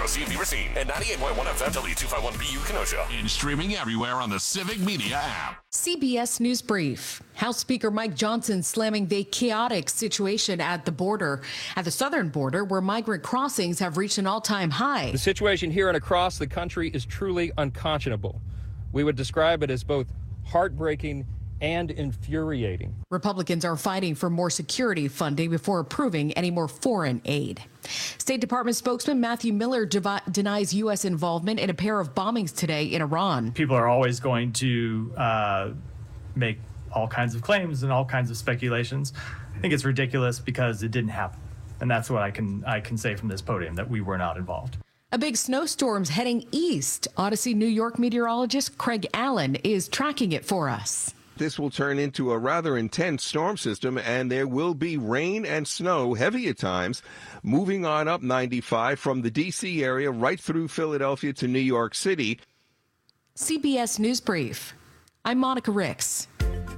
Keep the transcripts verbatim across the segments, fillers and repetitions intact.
zero C V Racine and ninety-eight point one F M W two fifty-one B U Kenosha. And streaming everywhere on the Civic Media app. C B S News Brief. House Speaker Mike Johnson slamming the chaotic situation at the border, at the southern border, where migrant crossings have reached an all-time high. The situation here and across the country is truly unconscionable. We would describe it as both heartbreaking and infuriating. Republicans are fighting for more security funding before approving any more foreign aid. State Department spokesman Matthew Miller devi- denies U S involvement in a pair of bombings today in Iran. People are always going to uh, make all kinds of claims and all kinds of speculations. I think it's ridiculous because it didn't happen. And that's what I can I can say from this podium, that we were not involved. A big snowstorm's heading east. Odyssey, New York meteorologist Craig Allen is tracking it for us. This will turn into a rather intense storm system, and there will be rain and snow, heavy at times, moving on up ninety-five from the D C area right through Philadelphia to New York City. C B S News Brief. I'm Monica Ricks.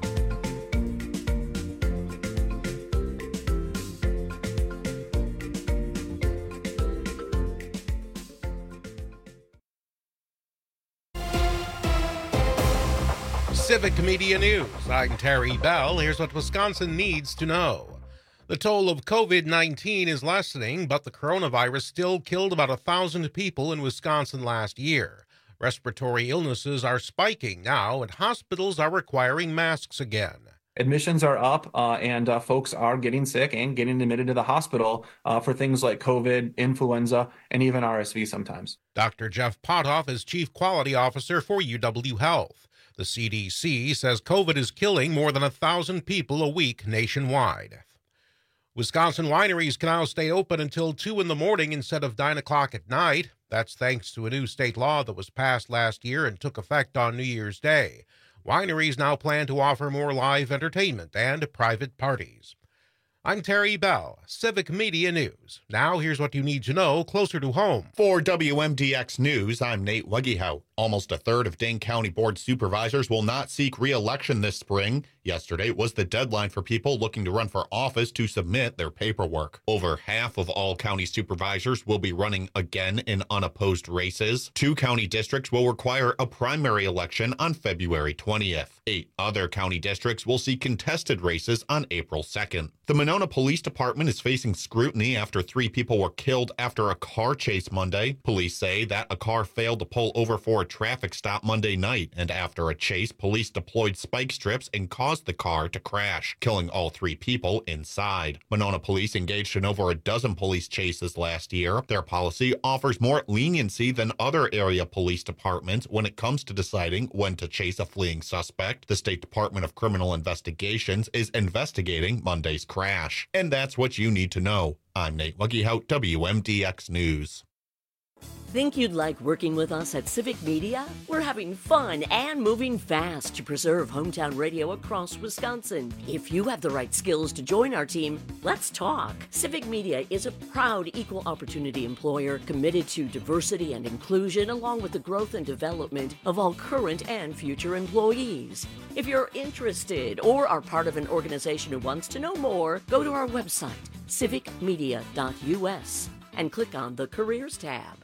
Civic Media News. I'm Terry Bell. Here's what Wisconsin needs to know. The toll of COVID nineteen is lessening, but the coronavirus still killed about a thousand people in Wisconsin last year. Respiratory illnesses are spiking now, and hospitals are requiring masks again. Admissions are up, uh, and uh, folks are getting sick and getting admitted to the hospital uh, for things like COVID, influenza, and even R S V sometimes. Doctor Jeff Potoff is Chief Quality Officer for U W Health. The C D C says COVID is killing more than a thousand people a week nationwide. Wisconsin wineries can now stay open until two in the morning instead of nine o'clock at night. That's thanks to a new state law that was passed last year and took effect on New Year's Day. Wineries now plan to offer more live entertainment and private parties. I'm Terry Bell, Civic Media News. Now here's what you need to know closer to home. For W M D X News, I'm Nate Wegehout. Almost a third of Dane County Board supervisors will not seek re-election this spring. Yesterday was the deadline for people looking to run for office to submit their paperwork. Over half of all county supervisors will be running again in unopposed races. Two county districts will require a primary election on February twentieth. Eight other county districts will see contested races on April second. The Monona Police Department is facing scrutiny after three people were killed after a car chase Monday. Police say that a car failed to pull over for a traffic stop Monday night, and after a chase, police deployed spike strips and caused the car to crash, killing all three people inside. Monona police engaged in over a dozen police chases last year. Their policy offers more leniency than other area police departments when it comes to deciding when to chase a fleeing suspect. The State Department of Criminal Investigations is investigating Monday's crash. And that's what you need to know. I'm Nate Wegehout, W M D X News. Think you'd like working with us at Civic Media? We're having fun and moving fast to preserve hometown radio across Wisconsin. If you have the right skills to join our team, let's talk. Civic Media is a proud equal opportunity employer committed to diversity and inclusion, along with the growth and development of all current and future employees. If you're interested or are part of an organization who wants to know more, go to our website, civic media dot U S, and click on the Careers tab.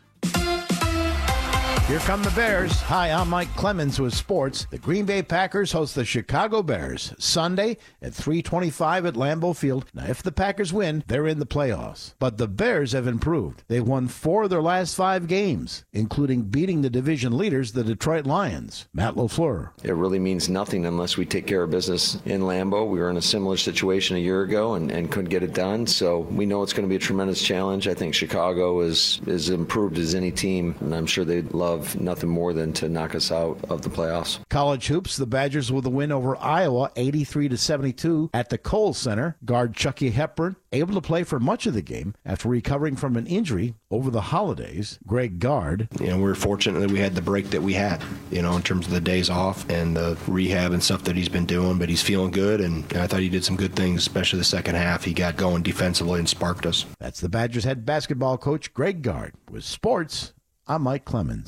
Here come the Bears. Hi, I'm Mike Clemens with sports. The Green Bay Packers host the Chicago Bears Sunday at three twenty-five at Lambeau Field. Now, if the Packers win, they're in the playoffs. But the Bears have improved. They've won four of their last five games, including beating the division leaders, the Detroit Lions. Matt LaFleur. It really means nothing unless we take care of business in Lambeau. We were in a similar situation a year ago and, and couldn't get it done. So we know it's going to be a tremendous challenge. I think Chicago is as improved as any team, and I'm sure they'd love nothing more than to knock us out of the playoffs. College hoops, the Badgers with a win over Iowa, eighty-three to seventy-two at the Kohl Center. Guard Chucky Hepburn able to play for much of the game after recovering from an injury over the holidays. Greg Gard. You know, we're fortunate that we had the break that we had, you know, in terms of the days off and the rehab and stuff that he's been doing, but he's feeling good, and I thought he did some good things, especially the second half. He got going defensively and sparked us. That's the Badgers head basketball coach, Greg Gard. With sports, I'm Mike Clemens.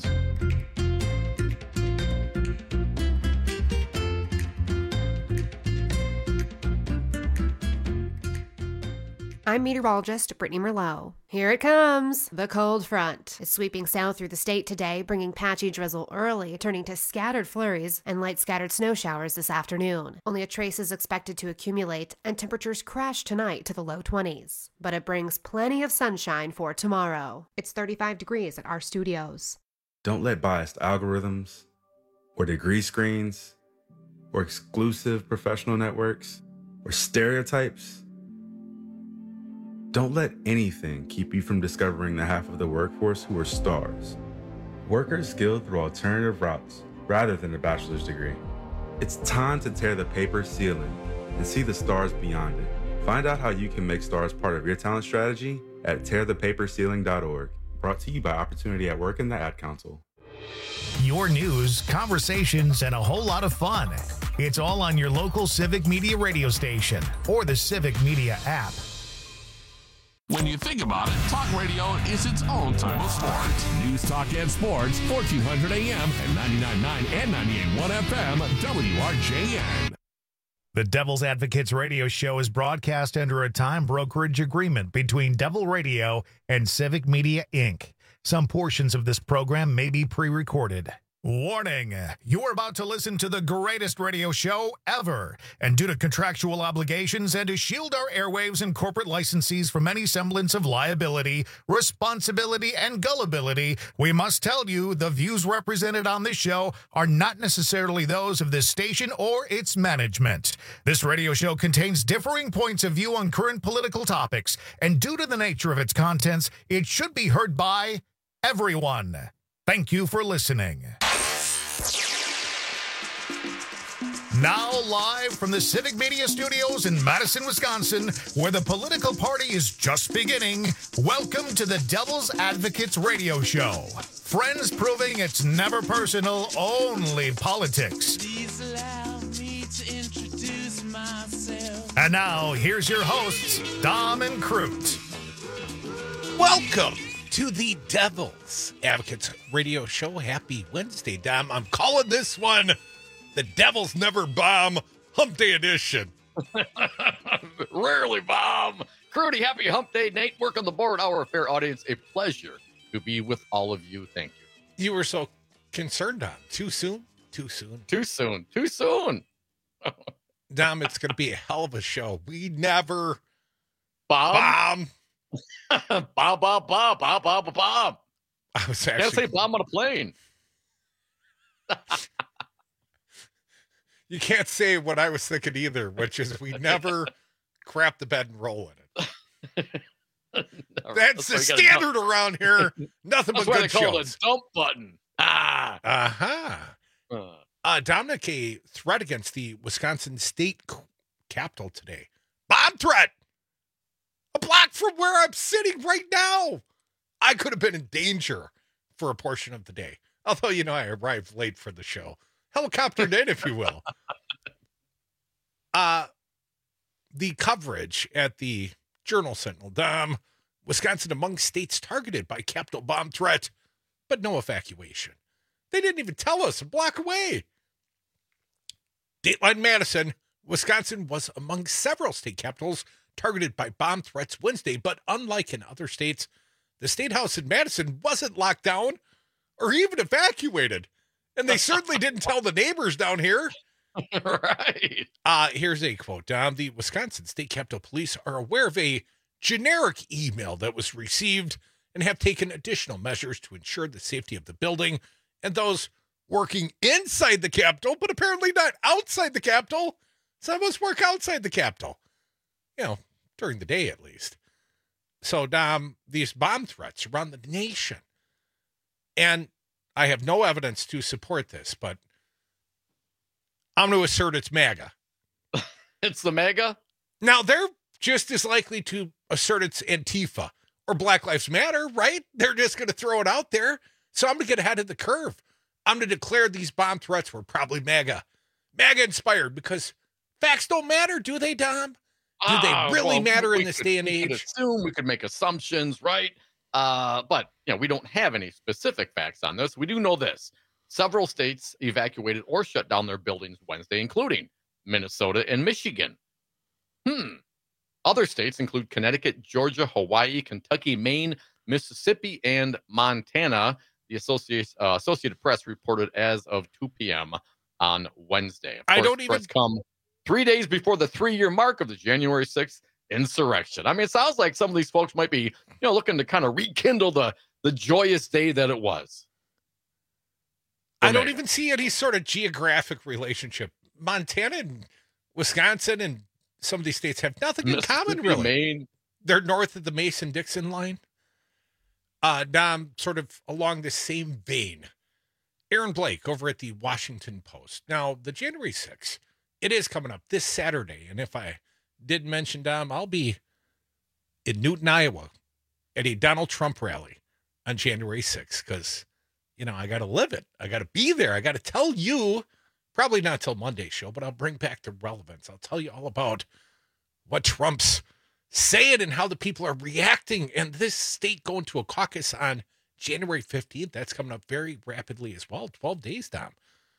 I'm meteorologist Brittany Merlot. Here it comes. The cold front is sweeping south through the state today, bringing patchy drizzle early, turning to scattered flurries and light scattered snow showers this afternoon. Only a trace is expected to accumulate, and temperatures crash tonight to the low twenties. But it brings plenty of sunshine for tomorrow. It's thirty-five degrees at our studios. Don't let biased algorithms or degree screens or exclusive professional networks or stereotypes. Don't let anything keep you from discovering the half of the workforce who are stars. Workers skilled through alternative routes rather than a bachelor's degree. It's time to tear the paper ceiling and see the stars beyond it. Find out how you can make stars part of your talent strategy at tear the paper ceiling dot org. Brought to you by Opportunity at Work and the Ad Council. Your news, conversations, and a whole lot of fun. It's all on your local Civic Media radio station or the Civic Media app. When you think about it, talk radio is its own type of sports. News, talk, and sports, fourteen hundred A M and ninety-nine point nine and ninety-eight point one F M, W R J N. The Devil's Advocates radio show is broadcast under a time brokerage agreement between Devil Radio and Civic Media, Incorporated. Some portions of this program may be pre-recorded. Warning, you're about to listen to the greatest radio show ever. And due to contractual obligations and to shield our airwaves and corporate licensees from any semblance of liability, responsibility, and gullibility, we must tell you the views represented on this show are not necessarily those of this station or its management. This radio show contains differing points of view on current political topics, and due to the nature of its contents, it should be heard by everyone. Thank you for listening. Now live from the Civic Media Studios in Madison, Wisconsin, where the political party is just beginning, welcome to the Devil's Advocates radio show. Friends proving it's never personal, only politics. Please allow me to introduce myself. And now, here's your hosts, Dom and Crute. Welcome to the Devil's Advocates radio show. Happy Wednesday, Dom. I'm calling this one the Devils Never Bomb Hump Day Edition. Rarely bomb. Crudy, happy Hump Day. Nate, work on the board. Our fair audience, a pleasure to be with all of you. Thank you. You were so concerned, Dom. Too soon? Too soon. Too soon. Too soon. Dom, it's going to be a hell of a show. We never bomb. Bomb. bomb, bomb, bomb, bomb, bomb, bomb. I was actually... Can't say bomb on a plane. You can't say what I was thinking either, which is we never crap the bed and roll in it. That's, That's the standard dump. Around here. Nothing but good shows. That's why they call it a dump button. Ah. Uh-huh. Uh. Uh, Dominic, a threat against the Wisconsin state capitol today. Bomb threat! A block from where I'm sitting right now. I could have been in danger for a portion of the day. Although, you know, I arrived late for the show. Helicoptered in, if you will. Uh, the coverage at the Journal Sentinel. Dom, Wisconsin among states targeted by Capitol bomb threat, but no evacuation. They didn't even tell us a block away. Dateline Madison, Wisconsin was among several state capitals targeted by bomb threats Wednesday, but unlike in other states, the State House in Madison wasn't locked down or even evacuated. And they certainly didn't tell the neighbors down here. Right. Uh, here's a quote. Um, the Wisconsin State Capitol Police are aware of a generic email that was received and have taken additional measures to ensure the safety of the building and those working inside the Capitol, but apparently not outside the Capitol. Some of us work outside the Capitol, you know, during the day at least. So, Dom, these bomb threats around the nation. And I have no evidence to support this, but I'm going to assert it's MAGA. It's the MAGA? Now, they're just as likely to assert it's Antifa or Black Lives Matter, right? They're just going to throw it out there. So I'm going to get ahead of the curve. I'm going to declare these bomb threats were probably MAGA. MAGA inspired, because facts don't matter, do they, Dom? Do they uh, really well, matter in this could, day and we age? Could assume, we could make assumptions, right? Uh, but, you know, we don't have any specific facts on this. We do know this. Several states evacuated or shut down their buildings Wednesday, including Minnesota and Michigan. Hmm. Other states include Connecticut, Georgia, Hawaii, Kentucky, Maine, Mississippi, and Montana. The Associated, uh, Associated Press reported as of two p.m. on Wednesday. Of I course, don't even come three days before the three-year mark of the January sixth insurrection. I mean, it sounds like some of these folks might be, you know, looking to kind of rekindle the the joyous day that it was. I don't even see any sort of geographic relationship. Montana and Wisconsin and some of these states have nothing in common, really. Maine. They're north of the Mason-Dixon line. Uh, Dom, sort of along the same vein. Aaron Blake over at the Washington Post. Now, the January sixth, it is coming up this Saturday. And if I did mention, Dom, I'll be in Newton, Iowa at a Donald Trump rally on January sixth because, you know, I got to live it. I got to be there. I got to tell you, probably not till Monday's show, but I'll bring back the relevance. I'll tell you all about what Trump's saying and how the people are reacting. And this state going to a caucus on January fifteenth, that's coming up very rapidly as well. twelve days, Dom.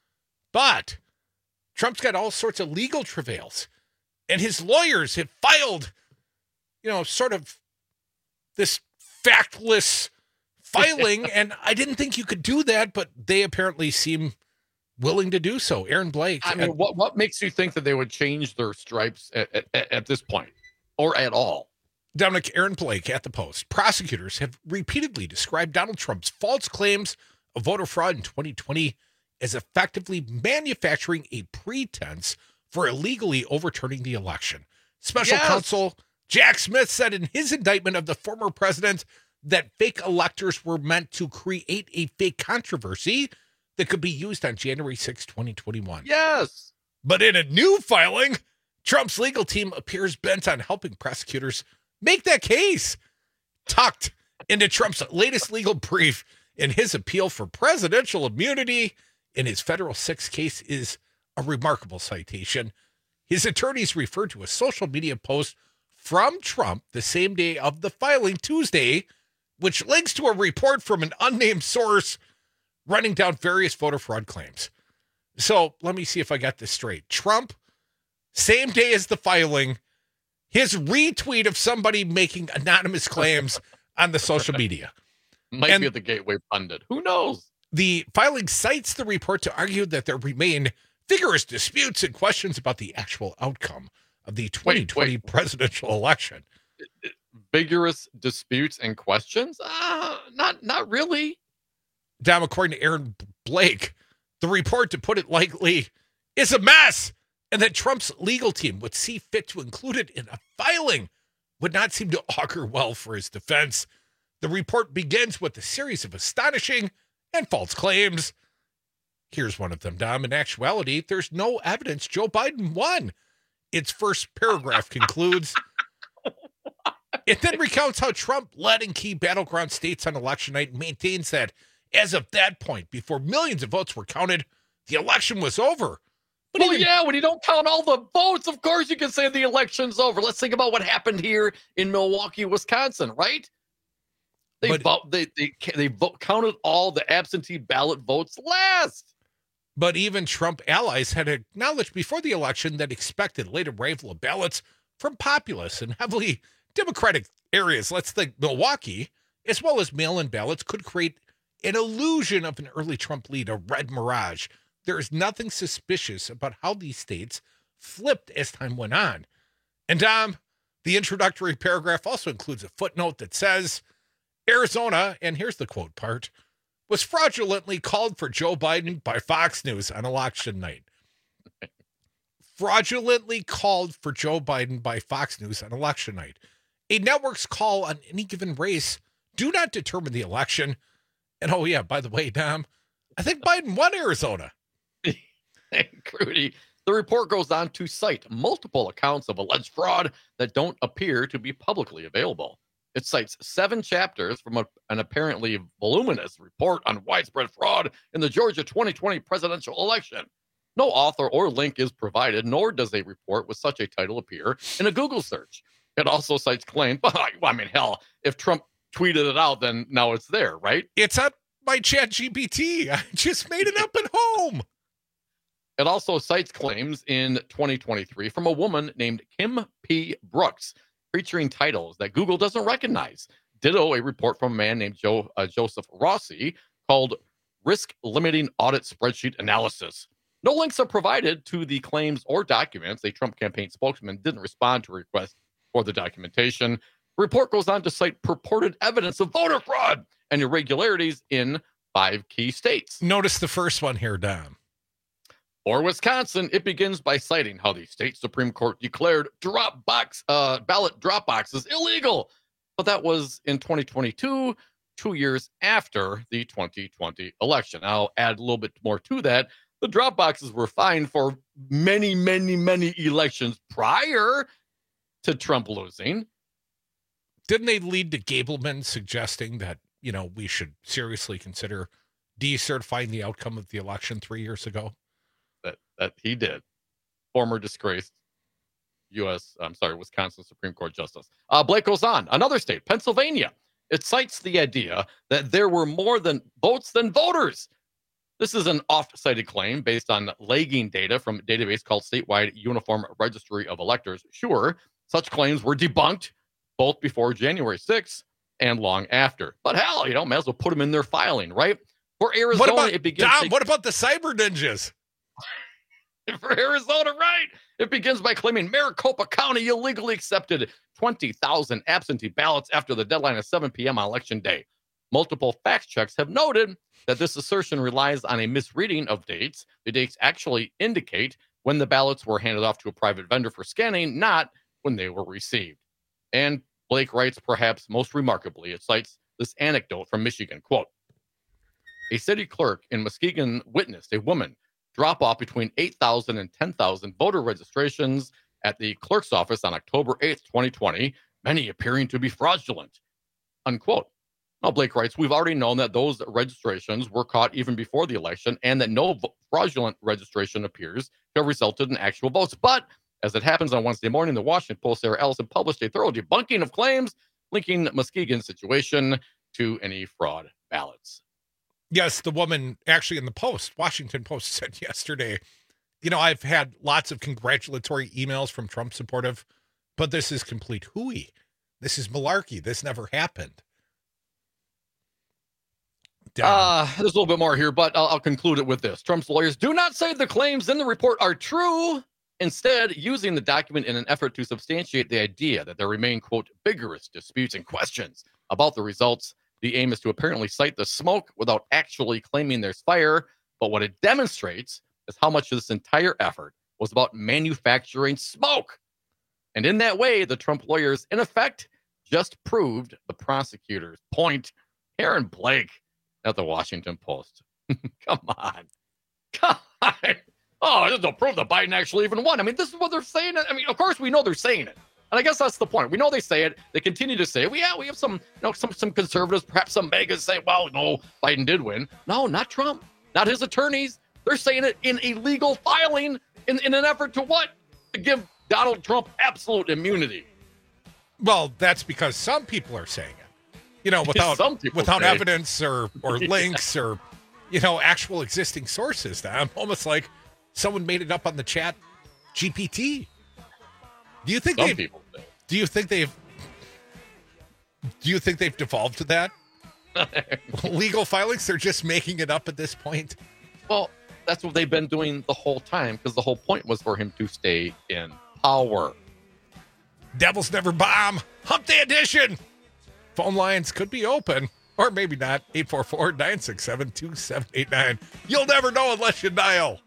But Trump's got all sorts of legal travails. And his lawyers have filed, you know, sort of this factless filing. And I didn't think you could do that, but they apparently seem willing to do so. Aaron Blake. I mean, what, what makes you think that they would change their stripes at, at, at this point or at all? Dominic, Aaron Blake at the Post. Prosecutors have repeatedly described Donald Trump's false claims of voter fraud in twenty twenty as effectively manufacturing a pretense for illegally overturning the election. Special Yes. counsel Jack Smith said in his indictment of the former president that fake electors were meant to create a fake controversy that could be used on January sixth, twenty twenty-one. Yes. But in a new filing, Trump's legal team appears bent on helping prosecutors make that case. Tucked into Trump's latest legal brief in his appeal for presidential immunity in his federal six case is a remarkable citation. His attorneys referred to a social media post from Trump the same day of the filing, Tuesday, which links to a report from an unnamed source running down various voter fraud claims. So let me see if I got this straight. Trump, same day as the filing, his retweet of somebody making anonymous claims on the social media. Might And be the Gateway Pundit. Who knows? The filing cites the report to argue that there remain vigorous disputes and questions about the actual outcome of the twenty twenty wait. presidential election. Vigorous disputes and questions? Uh, not, not really. Dom, according to Aaron Blake, the report, to put it lightly, is a mess, and that Trump's legal team would see fit to include it in a filing would not seem to augur well for his defense. The report begins with a series of astonishing and false claims. Here's one of them, Dom. In actuality, there's no evidence Joe Biden won. Its first paragraph concludes. It then recounts how Trump led in key battleground states on election night and maintains that as of that point, before millions of votes were counted, the election was over. But well, even, yeah, when you don't count all the votes, of course you can say the election's over. Let's think about what happened here in Milwaukee, Wisconsin, right? They but, vote, they they they vote, counted all the absentee ballot votes last. But even Trump allies had acknowledged before the election that expected late arrival of ballots from populous and heavily Democratic areas, let's think Milwaukee, as well as mail-in ballots, could create an illusion of an early Trump lead, a red mirage. There is nothing suspicious about how these states flipped as time went on. And Dom, the introductory paragraph also includes a footnote that says, Arizona, and here's the quote part, was fraudulently called for Joe Biden by Fox News on election night. Fraudulently called for Joe Biden by Fox News on election night. A network's call on any given race do not determine the election. And oh yeah, by the way, Dom, I think Biden won Arizona. Crudy. The report goes on to cite multiple accounts of alleged fraud that don't appear to be publicly available. It cites seven chapters from a, an apparently voluminous report on widespread fraud in the Georgia twenty twenty presidential election. No author or link is provided, nor does a report with such a title appear in a Google search. It also cites claims, well, I mean, hell, if Trump tweeted it out, then now it's there, right? It's on my Chat G P T. I just made it up at home. It also cites claims in twenty twenty-three from a woman named Kim P. Brooks featuring titles that Google doesn't recognize. Ditto a report from a man named Joe uh, Joseph Rossi called Risk Limiting Audit Spreadsheet Analysis. No links are provided to the claims or documents. A Trump campaign spokesman didn't respond to a request for the documentation. The report goes on to cite purported evidence of voter fraud and irregularities in five key states. Notice the first one here, Don. For Wisconsin, it begins by citing how the state Supreme Court declared drop box uh, ballot drop boxes illegal. But that was in twenty twenty-two, two years after the twenty twenty election. I'll add a little bit more to that. The drop boxes were fine for many, many, many elections prior to Trump losing. Didn't they lead to Gableman suggesting that, you know, we should seriously consider decertifying the outcome of the election three years ago? That that he did. Former disgraced U S, I'm sorry, Wisconsin Supreme Court Justice. Uh, Blake goes on. Another state, Pennsylvania. It cites the idea that there were more than votes than voters. This is an oft-cited claim based on lagging data from a database called Statewide Uniform Registry of Electors. Sure, such claims were debunked both before January sixth and long after. But hell, you know, might as well put them in their filing, right? For Arizona, what about, it begins... Dom, what about the cyber ninjas? For Arizona, right? It begins by claiming Maricopa County illegally accepted twenty thousand absentee ballots after the deadline of seven p.m. on election day. Multiple fact checks have noted that this assertion relies on a misreading of dates. The dates actually indicate when the ballots were handed off to a private vendor for scanning, not when they were received. And Blake writes, perhaps most remarkably, it cites this anecdote from Michigan. Quote, a city clerk in Muskegon witnessed a woman drop off between eight thousand and ten thousand voter registrations at the clerk's office on October eighth, twenty twenty, many appearing to be fraudulent, unquote. Now, Blake writes, we've already known that those registrations were caught even before the election and that no fraudulent registration appears to have resulted in actual votes. But as it happens on Wednesday morning, the Washington Post, Sarah Ellison published a thorough debunking of claims linking Muskegon's situation to any fraud ballots. Yes, the woman actually in the Post, Washington Post, said yesterday, you know, I've had lots of congratulatory emails from Trump supportive, but this is complete hooey. This is malarkey. This never happened. Uh, there's a little bit more here, but I'll, I'll conclude it with this. Trump's lawyers do not say the claims in the report are true, instead using the document in an effort to substantiate the idea that there remain, quote, vigorous disputes and questions about the results. The aim is to apparently cite the smoke without actually claiming there's fire, but what it demonstrates is how much of this entire effort was about manufacturing smoke. And in that way, the Trump lawyers, in effect, just proved the prosecutor's point. Aaron Blake at the Washington Post. Come on. Come on. Oh, there's no proof that Biden actually even won. I mean, this is what they're saying. I mean, of course, we know they're saying it. And I guess that's the point. We know they say it. They continue to say, well, yeah, we have some, you know, some, some conservatives, perhaps some megas say, well, no, Biden did win. No, not Trump, not his attorneys. They're saying it in a legal filing in, in an effort to what? To give Donald Trump absolute immunity. Well, that's because some people are saying it, you know, without without say. evidence or, or Yeah. links or, you know, actual existing sources. I'm almost like someone made it up on the chat G P T. Do you think Some they've, people say. do you think they've, do you think they've devolved to that? Legal filings, they're just making it up at this point. Well, that's what they've been doing the whole time, because the whole point was for him to stay in power. Devils never bomb. Hump Day edition. Phone lines could be open, or maybe not. eight four four, nine six seven, two seven eight nine. You'll never know unless you dial.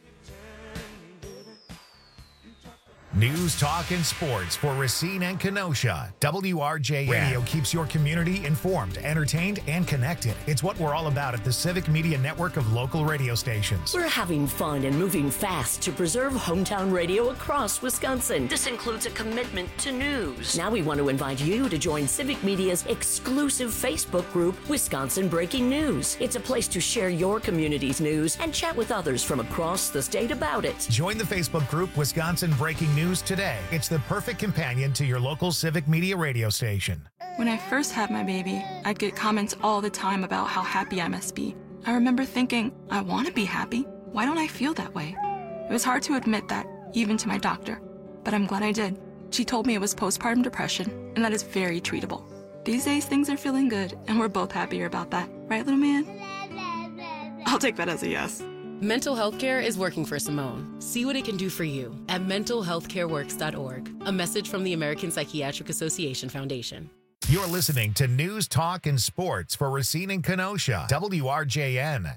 News, talk, and sports for Racine and Kenosha. W R J M Radio keeps your community informed, entertained, and connected. It's what we're all about at the Civic Media Network of local radio stations. We're having fun and moving fast to preserve hometown radio across Wisconsin. This includes a commitment to news. Now we want to invite you to join Civic Media's exclusive Facebook group, Wisconsin Breaking News. It's a place to share your community's news and chat with others from across the state about it. Join the Facebook group Wisconsin Breaking News today. It's the perfect companion to your local Civic Media radio station. When I first had my baby, I'd get comments all the time about how happy I must be. I remember thinking, I want to be happy. Why don't I feel that way? It was hard to admit that, even to my doctor, but I'm glad I did. She told me it was postpartum depression, and that is very treatable. These days, things are feeling good, and we're both happier about that. Right, little man? I'll take that as a yes. Mental health care is working for Simone. See what it can do for you at mental health care works dot org. A message from the American Psychiatric Association Foundation. You're listening to News, Talk, and Sports for Racine and Kenosha. W R J N.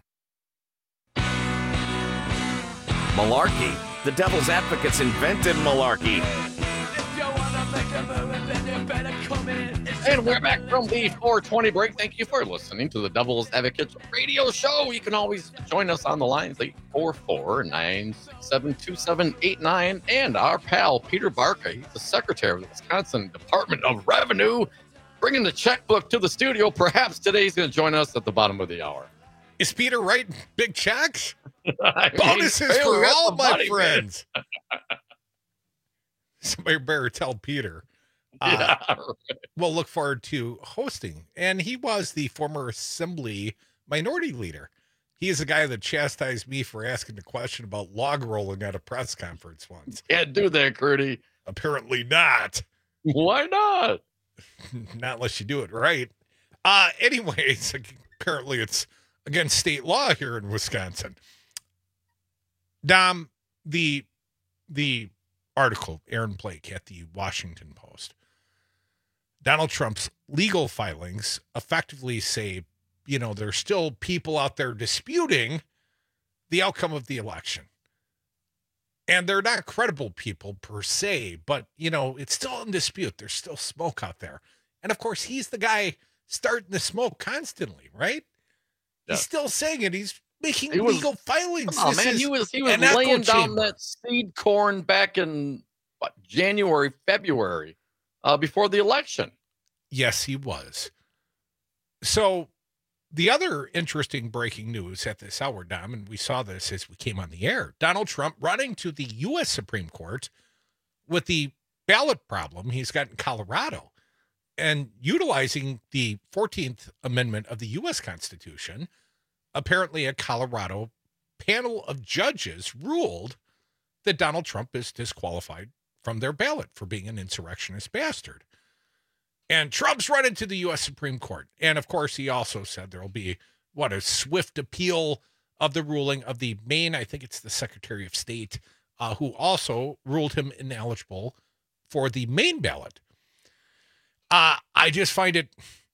Malarkey. The Devil's Advocates invented malarkey. And we're back from the four twenty break. Thank you for listening to the Devil's Advocates radio show. You can always join us on the lines, eight four four, nine six seven, two seven eight nine. And our pal, Peter Barca, he's the secretary of the Wisconsin Department of Revenue, bringing the checkbook to the studio. Perhaps today he's going to join us at the bottom of the hour. Is Peter writing big checks? I mean, Bonuses hey, for we got all some my money, friends. Somebody better tell Peter. Yeah, Uh, right. We'll look forward to hosting. And he was the former Assembly minority leader. He is the guy that chastised me for asking a question about log rolling at a press conference once. Can't do that, Crudy. Apparently not. Why not? Not unless you do it right. Uh, anyways, apparently it's against state law here in Wisconsin. Dom, the the article, Aaron Blake at the Washington Post, Donald Trump's legal filings effectively say, you know, there's still people out there disputing the outcome of the election. And they're not credible people per se, but, you know, it's still in dispute. There's still smoke out there. And, of course, he's the guy starting the smoke constantly, right? Yeah. He's still saying it. He's making He was- legal filings. Oh, This man, is he was he was an echo laying down chamber. that seed corn back in what, January, February, uh, before the election. Yes, he was. So the other interesting breaking news at this hour, Dom, and we saw this as we came on the air, Donald Trump running to the U S Supreme Court with the ballot problem he's got in Colorado and utilizing the fourteenth Amendment of the U S Constitution. Apparently a Colorado panel of judges ruled that Donald Trump is disqualified from their ballot for being an insurrectionist bastard. And Trump's running to the U S Supreme Court. And, of course, he also said there will be, what, a swift appeal of the ruling of the Maine, I think it's the Secretary of State, uh, who also ruled him ineligible for the Maine ballot. Uh, I just find it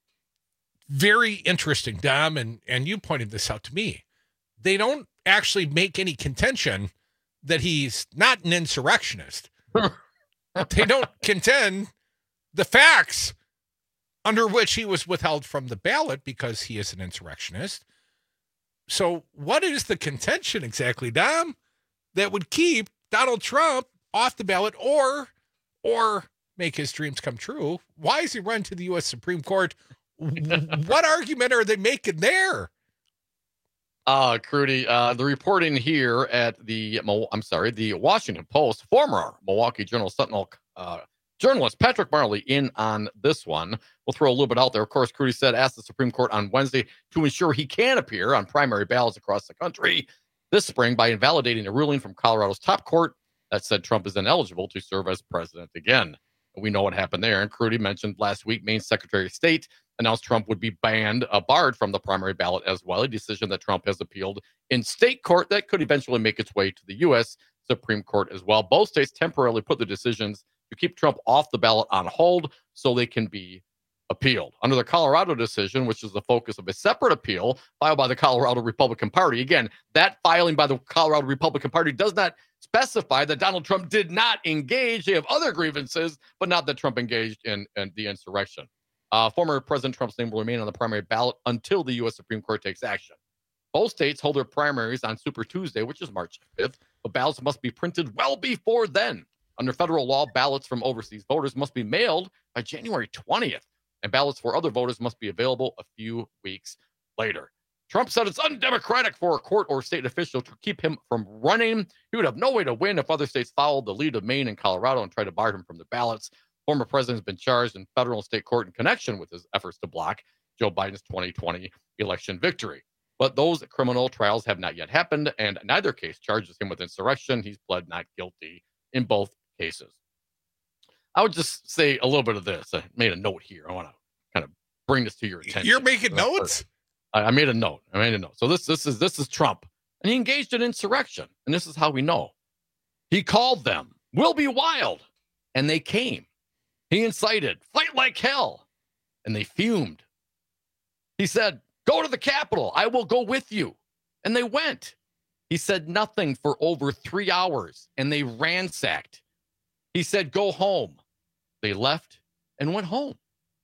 very interesting, Dom, and, and you pointed this out to me. They don't actually make any contention that he's not an insurrectionist. They don't contend the facts under which he was withheld from the ballot because he is an insurrectionist. So what is the contention exactly, Dom, that would keep Donald Trump off the ballot or or make his dreams come true? Why is he run to the U S Supreme Court? What argument are they making there? Uh, Crudy, uh, the reporting here at the, I'm sorry, the Washington Post, former Milwaukee Journal Sentinel uh, journalist Patrick Marley in on this one. We'll throw a little bit out there. Of course, Crudy said, asked the Supreme Court on Wednesday to ensure he can appear on primary ballots across the country this spring by invalidating a ruling from Colorado's top court that said Trump is ineligible to serve as president again. And we know what happened there. And Crudy mentioned last week, Maine Secretary of State announced Trump would be banned, uh, barred from the primary ballot as well, a decision that Trump has appealed in state court that could eventually make its way to the U S Supreme Court as well. Both states temporarily put the decisions to keep Trump off the ballot on hold so they can be appealed. Under the Colorado decision, which is the focus of a separate appeal filed by the Colorado Republican Party, again, that filing by the Colorado Republican Party does not specify that Donald Trump did not engage. They have other grievances, but not that Trump engaged in, in the insurrection. Uh, former President Trump's name will remain on the primary ballot until the U S Supreme Court takes action. Both states hold their primaries on Super Tuesday, which is March fifth, but ballots must be printed well before then. Under federal law, ballots from overseas voters must be mailed by January twentieth, and ballots for other voters must be available a few weeks later. Trump said it's undemocratic for a court or state official to keep him from running. He would have no way to win if other states followed the lead of Maine and Colorado and tried to bar him from the ballots. Former president has been charged in federal and state court in connection with his efforts to block Joe Biden's twenty twenty election victory. But those criminal trials have not yet happened, and neither case charges him with insurrection. He's pled not guilty in both cases. I would just say a little bit of this. I made a note here. I want to kind of bring this to your attention. You're making notes? I, I made a note. I made a note. So this this is this is Trump, and he engaged in insurrection, and this is how we know. He called them, "We'll be wild," and they came. He incited, "Fight like hell," and they fumed. He said, "Go to the Capitol. I will go with you," and they went. He said nothing for over three hours, and they ransacked. He said, "Go home." They left and went home.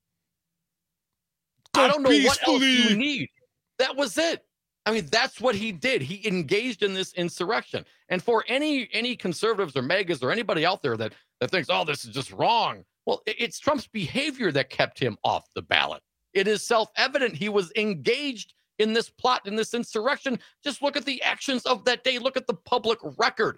Go I don't know peacefully. What else you need. That was it. I mean, that's what he did. He engaged in this insurrection. And for any any conservatives or megas or anybody out there that, that thinks, oh, this is just wrong. Well, it's Trump's behavior that kept him off the ballot. It is self-evident he was engaged in this plot, in this insurrection. Just look at the actions of that day. Look at the public record.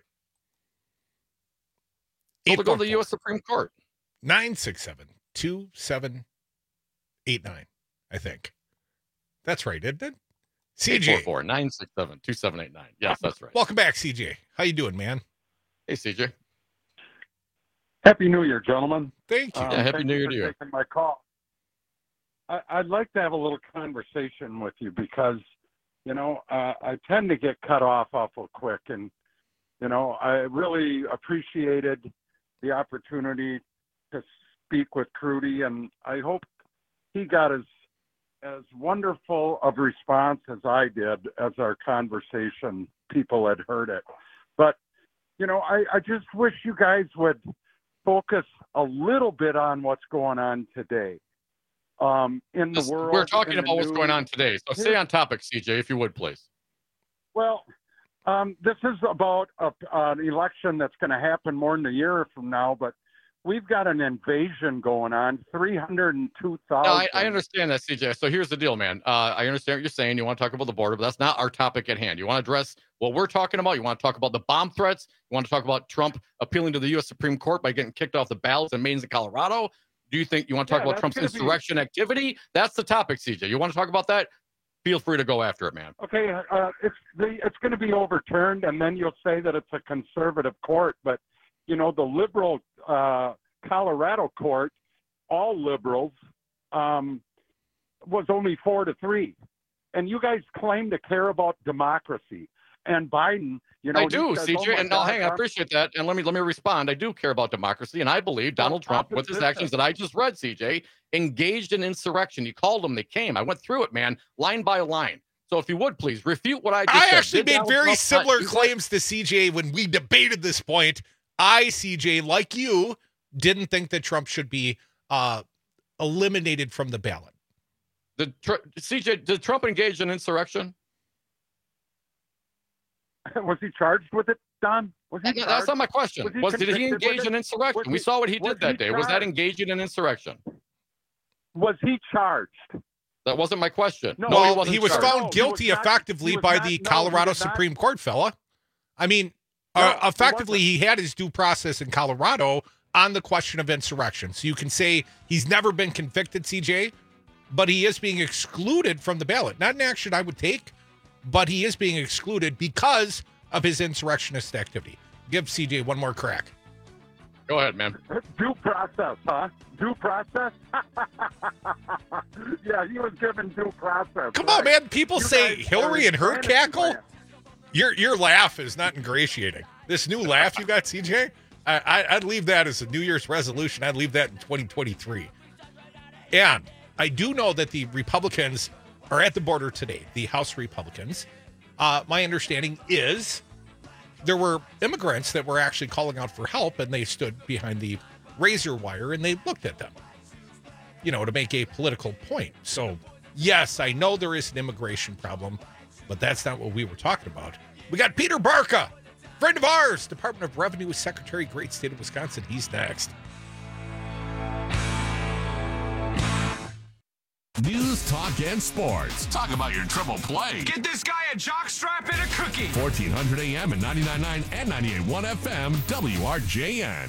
So to go to the U S Supreme Court. nine six seven, two seven eight nine, I think. That's right, isn't it? C J. eight four four, nine six seven, two seven eight nine. Yes, that's right. Welcome back, C J. How you doing, man? Hey, C J. Happy New Year, gentlemen. Thank you. Um, Yeah, Happy thank New you Year for to you. taking my call. I, I'd like to have a little conversation with you because, you know, uh, I tend to get cut off awful quick. And, you know, I really appreciated the opportunity to speak with Crudy, and I hope he got as as wonderful of response as I did as our conversation people had heard it. But, you know, I, I just wish you guys would focus a little bit on what's going on today um, in the This- world. We're talking in the about what's going news. on today. So stay Here- on topic, C J, if you would, please. Well, um, this is about a, an election that's going to happen more than a year from now, but we've got an invasion going on, three hundred two thousand. No, I, I understand that, C J. So here's the deal, man. Uh, I understand what you're saying. You want to talk about the border, but that's not our topic at hand. You want to address what we're talking about. You want to talk about the bomb threats. You want to talk about Trump appealing to the U S Supreme Court by getting kicked off the ballots in Maine and Colorado. Do you think you want to talk Yeah, about Trump's that's gonna be- insurrection activity? That's the topic, C J. You want to talk about that? Feel free to go after it, man. Okay, uh, it's the, it's going to be overturned, and then you'll say that it's a conservative court. But you know, the liberal uh, Colorado court, all liberals, um, was only four to three, and you guys claim to care about democracy. And Biden, you know, I he do, says, C J, "Oh my and no, God, hang on, I I'm-" appreciate that. And let me let me respond. I do care about democracy, and I believe Donald Trump, with his actions that I just read, C J, engaged in insurrection. You called them, they came. I went through it, man, line by line. So if you would please refute what I just I said. actually Did made Donald very Trump similar not- claims to C J when we debated this point. I, C J, like you, didn't think that Trump should be uh, eliminated from the ballot. Did Tr- C J, did Trump engage in insurrection? Was he charged with it, Don? Was he Yeah, that's charged? not my question. Was he Was, did he convicted with engage it? in insurrection? Was We he- saw what he was did that he day. Was that charged? engaging in insurrection? Was he charged? That wasn't my question. No, No, he well, wasn't he was charged. found No, he guilty was not- effectively he was by not- the no, he Colorado was not- Supreme Court, fella. I mean, No, uh, he effectively, wasn't. he had his due process in Colorado on the question of insurrection. So you can say he's never been convicted, C J, but he is being excluded from the ballot. Not an action I would take, but he is being excluded because of his insurrectionist activity. Give C J one more crack. Go ahead, man. Due process, huh? Due process? Yeah, he was given due process. Come right. on, man. People You say guys Hillary are and her fantasy cackle. land. Your your laugh is not ingratiating. This new laugh you got, C J, I, I, I'd leave that as a New Year's resolution. I'd leave that in twenty twenty-three. And I do know that the Republicans are at the border today, the House Republicans. Uh, my understanding is there were immigrants that were actually calling out for help, and they stood behind the razor wire and they looked at them, you know, to make a political point. So, yes, I know there is an immigration problem, but that's not what we were talking about. We got Peter Barca, friend of ours, Department of Revenue Secretary, great state of Wisconsin. He's next. News, talk, and sports. Talk about your triple play. Get this guy a jockstrap and a cookie. fourteen hundred A M and ninety-nine point nine and ninety-eight point one F M, W R J N.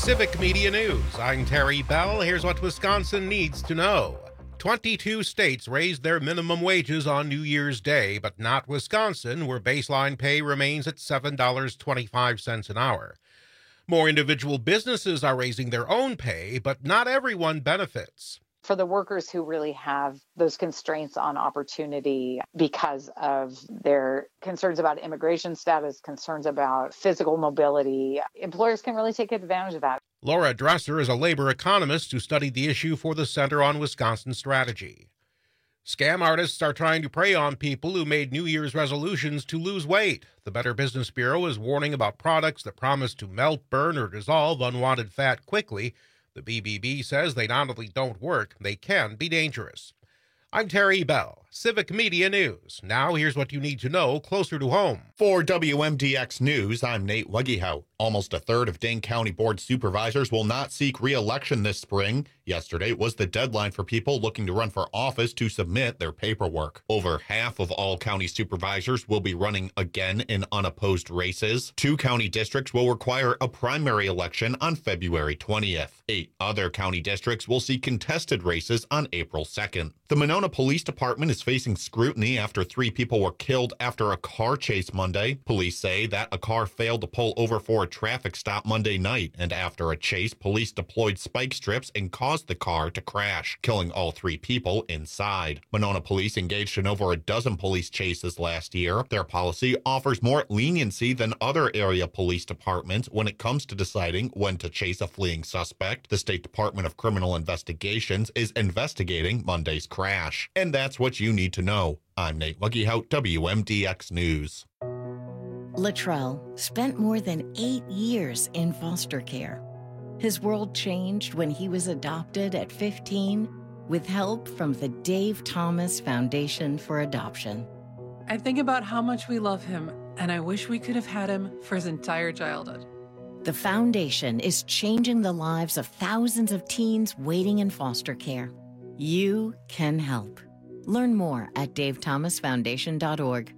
Civic Media News. I'm Terry Bell. Here's what Wisconsin needs to know. twenty-two states raised their minimum wages on New Year's Day, but not Wisconsin, where baseline pay remains at seven dollars and twenty-five cents an hour. More individual businesses are raising their own pay, but not everyone benefits. For the workers who really have those constraints on opportunity because of their concerns about immigration status, concerns about physical mobility, employers can really take advantage of that. Laura Dresser is a labor economist who studied the issue for the Center on Wisconsin Strategy. Scam artists are trying to prey on people who made New Year's resolutions to lose weight. The Better Business Bureau is warning about products that promise to melt, burn, or dissolve unwanted fat quickly. The B B B says they not only don't work, they can be dangerous. I'm Terry Bell, Civic Media News. Now here's what you need to know closer to home. For W M D X News, I'm Nate Wuggehout. Almost a third of Dane County Board supervisors will not seek re-election this spring. Yesterday was the deadline for people looking to run for office to submit their paperwork. Over half of all county supervisors will be running again in unopposed races. Two county districts will require a primary election on February twentieth. Eight other county districts will see contested races on April second. The Monona Police Department is facing scrutiny after three people were killed after a car chase Monday. Police say that a car failed to pull over for a traffic stop Monday night, and after a chase, police deployed spike strips and caused the car to crash, killing all three people inside. Monona police engaged in over a dozen police chases last year. Their policy offers more leniency than other area police departments when it comes to deciding when to chase a fleeing suspect. The State Department of Criminal Investigations is investigating Monday's crash. And that's what you need to know. I'm Nate Wuggehout, W M D X News. Latrell spent more than eight years in foster care. His world changed when he was adopted at fifteen with help from the Dave Thomas Foundation for Adoption. I think about how much we love him, and I wish we could have had him for his entire childhood. The foundation is changing the lives of thousands of teens waiting in foster care. You can help. Learn more at dave thomas foundation dot org.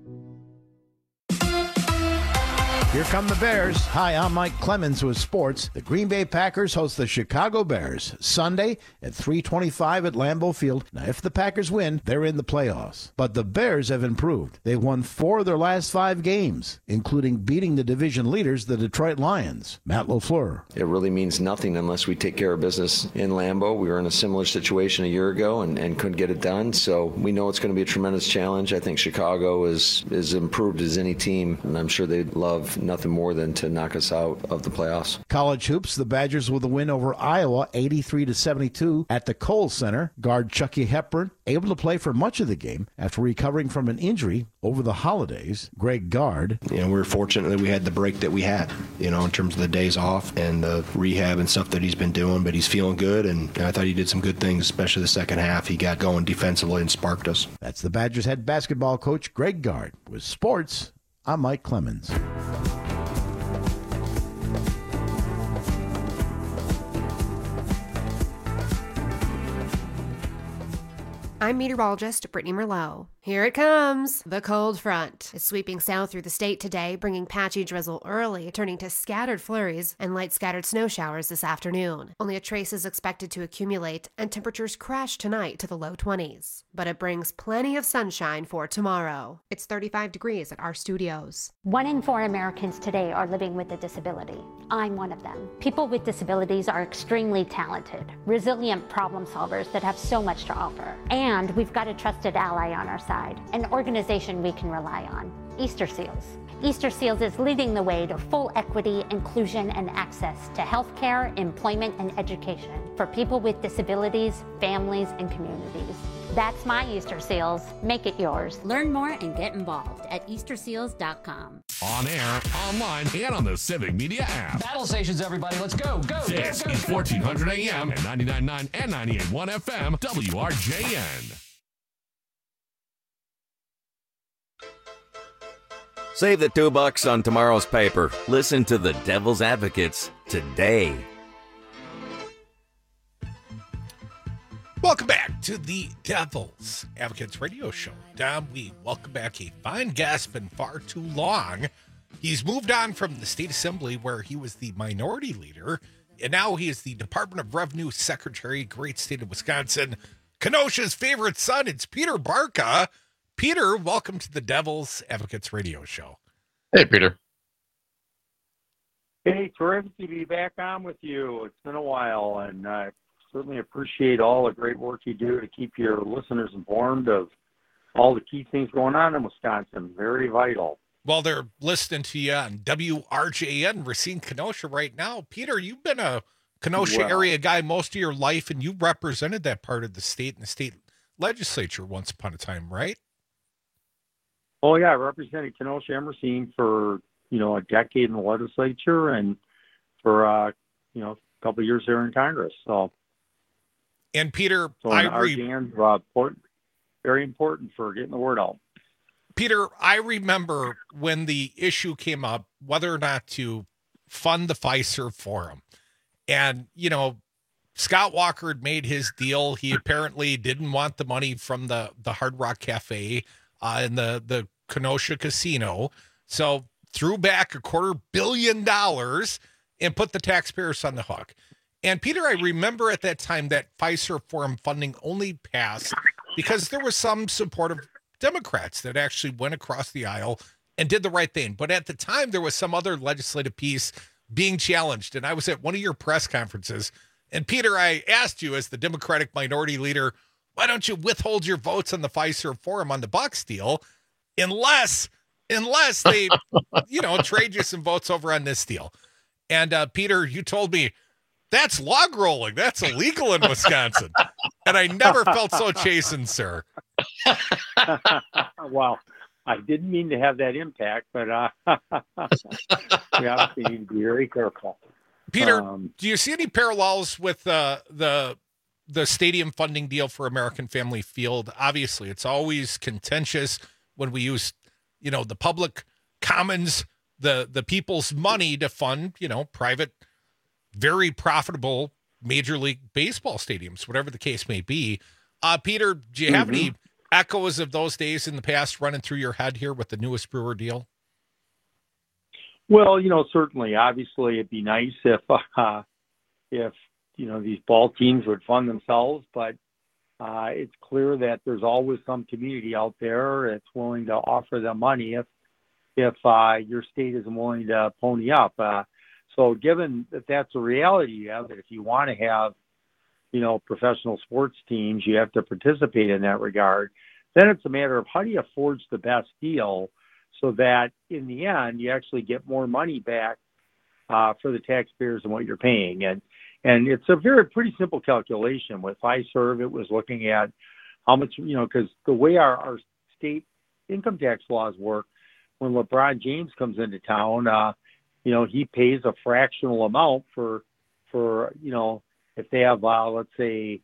Here come the Bears. Hi, I'm Mike Clemens with sports. The Green Bay Packers host the Chicago Bears Sunday at three twenty-five at Lambeau Field. Now, if the Packers win, they're in the playoffs. But the Bears have improved. They've won four of their last five games, including beating the division leaders, the Detroit Lions. Matt LaFleur. It really means nothing unless we take care of business in Lambeau. We were in a similar situation a year ago and, and couldn't get it done. So we know it's going to be a tremendous challenge. I think Chicago is as improved as any team, and I'm sure they'd love nothing more than to knock us out of the playoffs. College hoops, the Badgers with a win over Iowa, eighty-three to seventy-two at the Kohl Center. Guard Chucky Hepburn able to play for much of the game after recovering from an injury over the holidays. Greg Gard. You know, we were fortunate that we had the break that we had, you know, in terms of the days off and the rehab and stuff that he's been doing, but he's feeling good, and I thought he did some good things, especially the second half. He got going defensively and sparked us. That's the Badgers head basketball coach, Greg Gard. With sports, I'm Mike Clemens. I'm meteorologist Brittany Merlot. Here it comes. The cold front is sweeping south through the state today, bringing patchy drizzle early, turning to scattered flurries and light scattered snow showers this afternoon. Only a trace is expected to accumulate, and temperatures crash tonight to the low twenties. But it brings plenty of sunshine for tomorrow. It's thirty-five degrees at our studios. One in four Americans today are living with a disability. I'm one of them. People with disabilities are extremely talented, resilient problem solvers that have so much to offer. And we've got a trusted ally on our side. An organization we can rely on, Easter Seals. Easter Seals is leading the way to full equity, inclusion, and access to healthcare, employment, and education for people with disabilities, families, and communities. That's my Easter Seals. Make it yours. Learn more and get involved at easter seals dot com. On air, online, and on the Civic Media app. Battle stations, everybody. Let's go, go, This go, go, is go. fourteen hundred A M and ninety-nine point nine and ninety-eight point one F M, W R J N. Save the two bucks on tomorrow's paper. Listen to the Devil's Advocates today. Welcome back to the Devil's Advocates radio show. Dom, we welcome back a fine guest, been far too long. He's moved on from the state assembly where he was the minority leader And now he is the Department of Revenue Secretary, great state of Wisconsin. Kenosha's favorite son, it's Peter Barca. Peter, welcome to the Devil's Advocates Radio Show. Hey, Peter. Hey, terrific to be back on with you. It's been a while, and I certainly appreciate all the great work you do to keep your listeners informed of all the key things going on in Wisconsin. Very vital. Well, they're listening to you on W R J N. We're seeing Kenosha right now. Peter, you've been a Kenosha well, area guy most of your life, and you represented that part of the state in the state legislature once upon a time, right? Oh, yeah. I represented Kenosha Emerson for, you know, a decade in the legislature and for, uh, you know, a couple of years there in Congress. So, and Peter, so I R J N's uh, important, very important for getting the word out. Peter, I remember when the issue came up, whether or not to fund the Fiserv Forum. And, you know, Scott Walker had made his deal. He apparently didn't want the money from the, the Hard Rock Cafe uh, and the, the Kenosha Casino. So threw back a quarter billion dollars and put the taxpayers on the hook. And, Peter, I remember at that time that Fiserv Forum funding only passed because there was some support of Democrats that actually went across the aisle and did the right thing. But at the time, there was some other legislative piece being challenged. And I was at one of your press conferences. And Peter, I asked you as the Democratic minority leader, why don't you withhold your votes on the Fiserv Forum on the Bucks deal unless, unless they, you know, trade you some votes over on this deal. And uh, Peter, you told me, that's log rolling. That's illegal in Wisconsin. And I never felt so chastened, sir. Well, I didn't mean to have that impact, but uh, we obviously need to be very careful. Peter, um, do you see any parallels with uh, the the stadium funding deal for American Family Field? Obviously, it's always contentious when we use, you know, the public commons, the the people's money to fund, you know, private, very profitable Major League Baseball stadiums, whatever the case may be. Uh, Peter, do you have mm-hmm. any echoes of those days in the past running through your head here with the newest Brewer deal? Well, you know, certainly, obviously, it'd be nice if, uh, if you know, these ball teams would fund themselves, but uh, it's clear that there's always some community out there that's willing to offer them money if, if uh, your state isn't willing to pony up. Uh, so given that that's a reality you have, that if you want to have, you know, professional sports teams, you have to participate in that regard. Then it's a matter of how do you forge the best deal so that in the end you actually get more money back uh, for the taxpayers than what you're paying. And and it's a very pretty simple calculation. With Fiserv, it was looking at how much, you know, because the way our, our state income tax laws work, when LeBron James comes into town, uh, you know, he pays a fractional amount for, for you know, if they have, uh, let's say,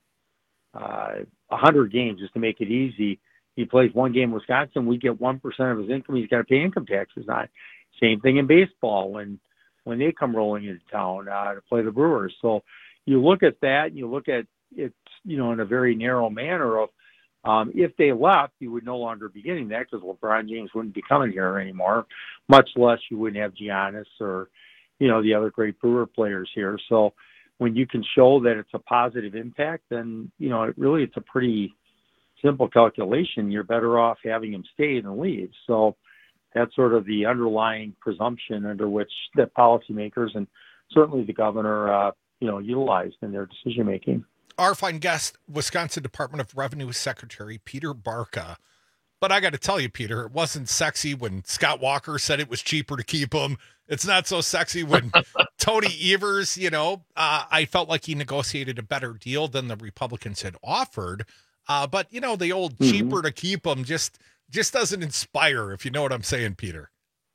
uh, one hundred games, just to make it easy, he plays one game in Wisconsin, we get one percent of his income, he's got to pay income taxes on it. Same thing in baseball when when they come rolling into town uh, to play the Brewers. So you look at that, and you look at it, you know, in a very narrow manner of um, if they left, you would no longer be getting that because LeBron James wouldn't be coming here anymore, much less you wouldn't have Giannis or, you know, the other great Brewer players here. So when you can show that it's a positive impact, then, you know, it really, it's a pretty simple calculation. You're better off having him stay than leave. So that's sort of the underlying presumption under which the policymakers and certainly the governor, uh, you know, utilized in their decision making. Our fine guest, Wisconsin Department of Revenue Secretary Peter Barca. But I got to tell you, Peter, it wasn't sexy when Scott Walker said it was cheaper to keep him. It's not so sexy when Tony Evers, you know, uh, I felt like he negotiated a better deal than the Republicans had offered. Uh, but, you know, the old mm-hmm. cheaper to keep them just just doesn't inspire, if you know what I'm saying, Peter.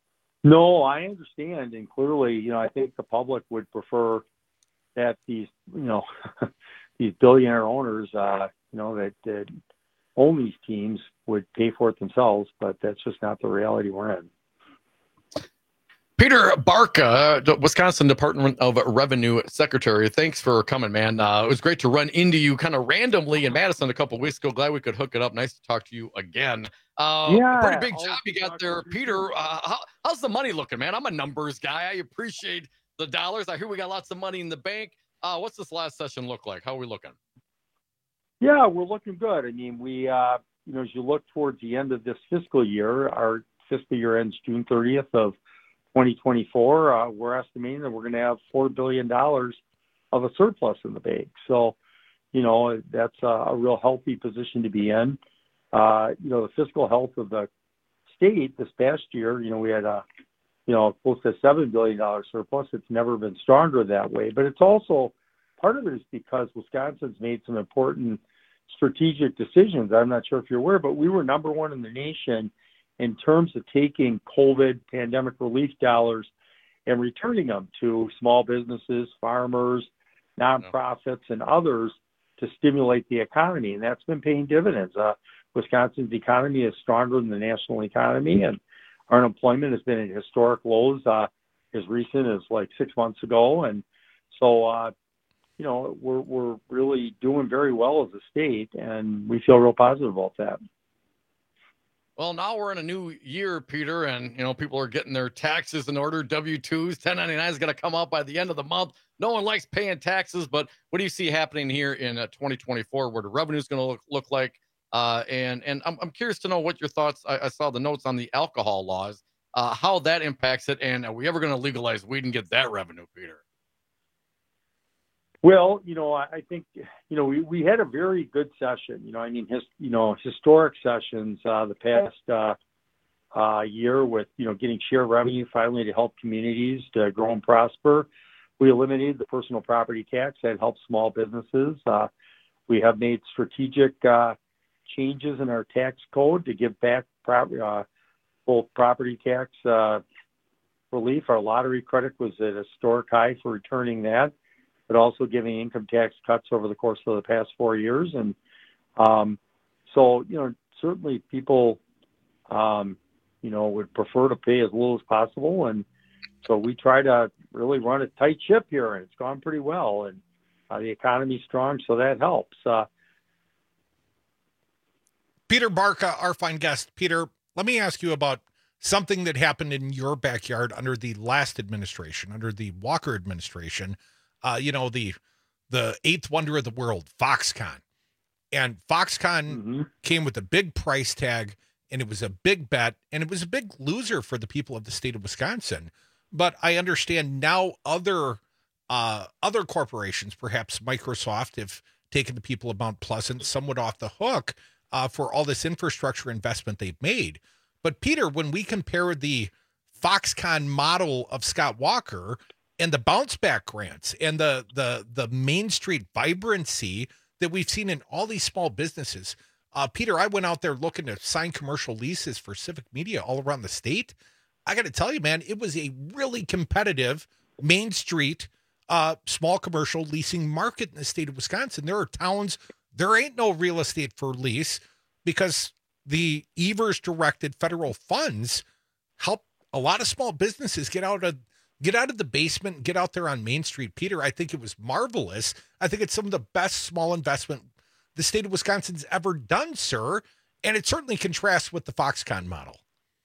No, I understand. And clearly, you know, I think the public would prefer that these, you know, these billionaire owners, uh, you know, that, that own these teams would pay for it themselves. But that's just not the reality we're in. Peter Barca, Wisconsin Department of Revenue Secretary. Thanks for coming, man. Uh, it was great to run into you kind of randomly in Madison a couple of weeks ago. Glad we could hook it up. Nice to talk to you again. Uh, yeah, pretty big job you got there, Peter. Uh, how, how's the money looking, man? I'm a numbers guy. I appreciate the dollars. I hear we got lots of money in the bank. Uh, what's this last session look like? How are we looking? Yeah, we're looking good. I mean, we, uh, you know, as you look towards the end of this fiscal year, our fiscal year ends June thirtieth of twenty twenty-four. Uh, we're estimating that we're going to have four billion dollars of a surplus in the bank. So, you know, that's a, a real healthy position to be in. Uh, you know, the fiscal health of the state this past year, you know, we had a, you know, close to seven billion dollars surplus. It's never been stronger that way. But it's also, part of it is because Wisconsin's made some important strategic decisions. I'm not sure if you're aware, but we were number one in the nation in terms of taking COVID pandemic relief dollars and returning them to small businesses, farmers, nonprofits, and others to stimulate the economy. And that's been paying dividends. Uh, Wisconsin's economy is stronger than the national economy, and our unemployment has been at historic lows uh, as recent as like six months ago. And so, uh, you know, we're we're really doing very well as a state, and we feel real positive about that. Well, now we're in a new year, Peter, and, you know, people are getting their taxes in order, W two's, ten ninety-nine is going to come out by the end of the month. No one likes paying taxes, but what do you see happening here in uh, twenty twenty-four? What the revenue is going to look, look like? Uh, and and I'm, I'm curious to know what your thoughts, I, I saw the notes on the alcohol laws, uh, how that impacts it, and are we ever going to legalize weed and get that revenue, Peter? Well, you know, I think, you know, we, we had a very good session. You know, I mean, his, you know, historic sessions uh, the past uh, uh, year with, you know, getting share revenue finally to help communities to grow and prosper. We eliminated the personal property tax that helps small businesses. Uh, we have made strategic uh, changes in our tax code to give back pro- uh, both property tax uh, relief. Our lottery credit was at a historic high for returning that, but also giving income tax cuts over the course of the past four years. And um, so, you know, certainly people, um, you know, would prefer to pay as little as possible. And so we try to really run a tight ship here, and it's gone pretty well. And uh, the economy's strong, so that helps. Uh, Peter Barca, our fine guest. Peter, let me ask you about something that happened in your backyard under the last administration, under the Walker administration. Uh, you know, the the eighth wonder of the world, Foxconn. And Foxconn mm-hmm. came with a big price tag, and it was a big bet, and it was a big loser for the people of the state of Wisconsin. But I understand now other uh, other corporations, perhaps Microsoft, have taken the people of Mount Pleasant somewhat off the hook uh, for all this infrastructure investment they've made. But Peter, when we compare the Foxconn model of Scott Walker and the bounce back grants and the the the Main Street vibrancy that we've seen in all these small businesses. Uh, Peter, I went out there looking to sign commercial leases for Civic Media all around the state. I got to tell you, man, it was a really competitive Main Street uh, small commercial leasing market in the state of Wisconsin. There are towns, there ain't no real estate for lease because the Evers directed federal funds help a lot of small businesses get out of Get out of the basement and get out there on Main Street. Peter, I think it was marvelous. I think it's some of the best small investment the state of Wisconsin's ever done, sir. And it certainly contrasts with the Foxconn model.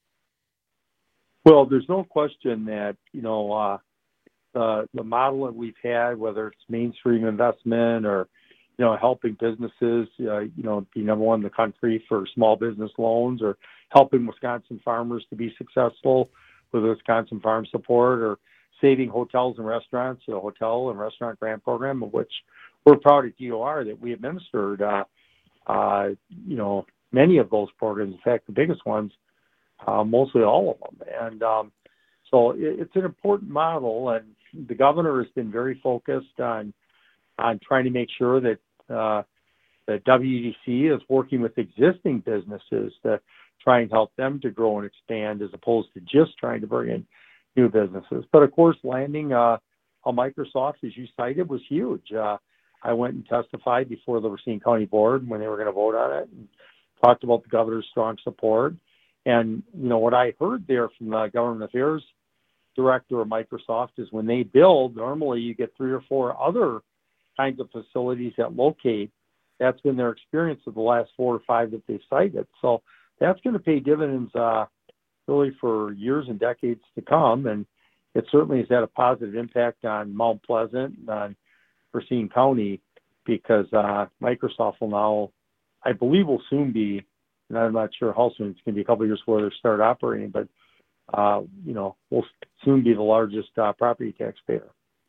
Well, there's no question that, you know, uh, the, the model that we've had, whether it's mainstream investment or, you know, helping businesses, uh, you know, be number one in the country for small business loans or helping Wisconsin farmers to be successful with the Wisconsin Farm Support or saving hotels and restaurants, the Hotel and Restaurant Grant Program, of which we're proud at D O R that we administered, uh, uh, you know, many of those programs. In fact, the biggest ones, uh, mostly all of them. And um, so it, it's an important model, and the governor has been very focused on on trying to make sure that uh, the W D C is working with existing businesses to try and help them to grow and expand as opposed to just trying to bring in new businesses. But of course, landing uh, a Microsoft, as you cited, was huge. Uh, I went and testified before the Racine County Board when they were going to vote on it and talked about the governor's strong support. And, you know, what I heard there from the government affairs director of Microsoft is when they build, normally you get three or four other kinds of facilities that locate. That's been their experience of the last four or five that they've cited. So that's going to pay dividends uh, really for years and decades to come. And, it certainly has had a positive impact on Mount Pleasant and on Racine County, because uh, Microsoft will now, I believe, will soon be, and I'm not sure how soon, it's going to be a couple of years before they start operating, but, uh, you know, will soon be the largest uh, property taxpayer.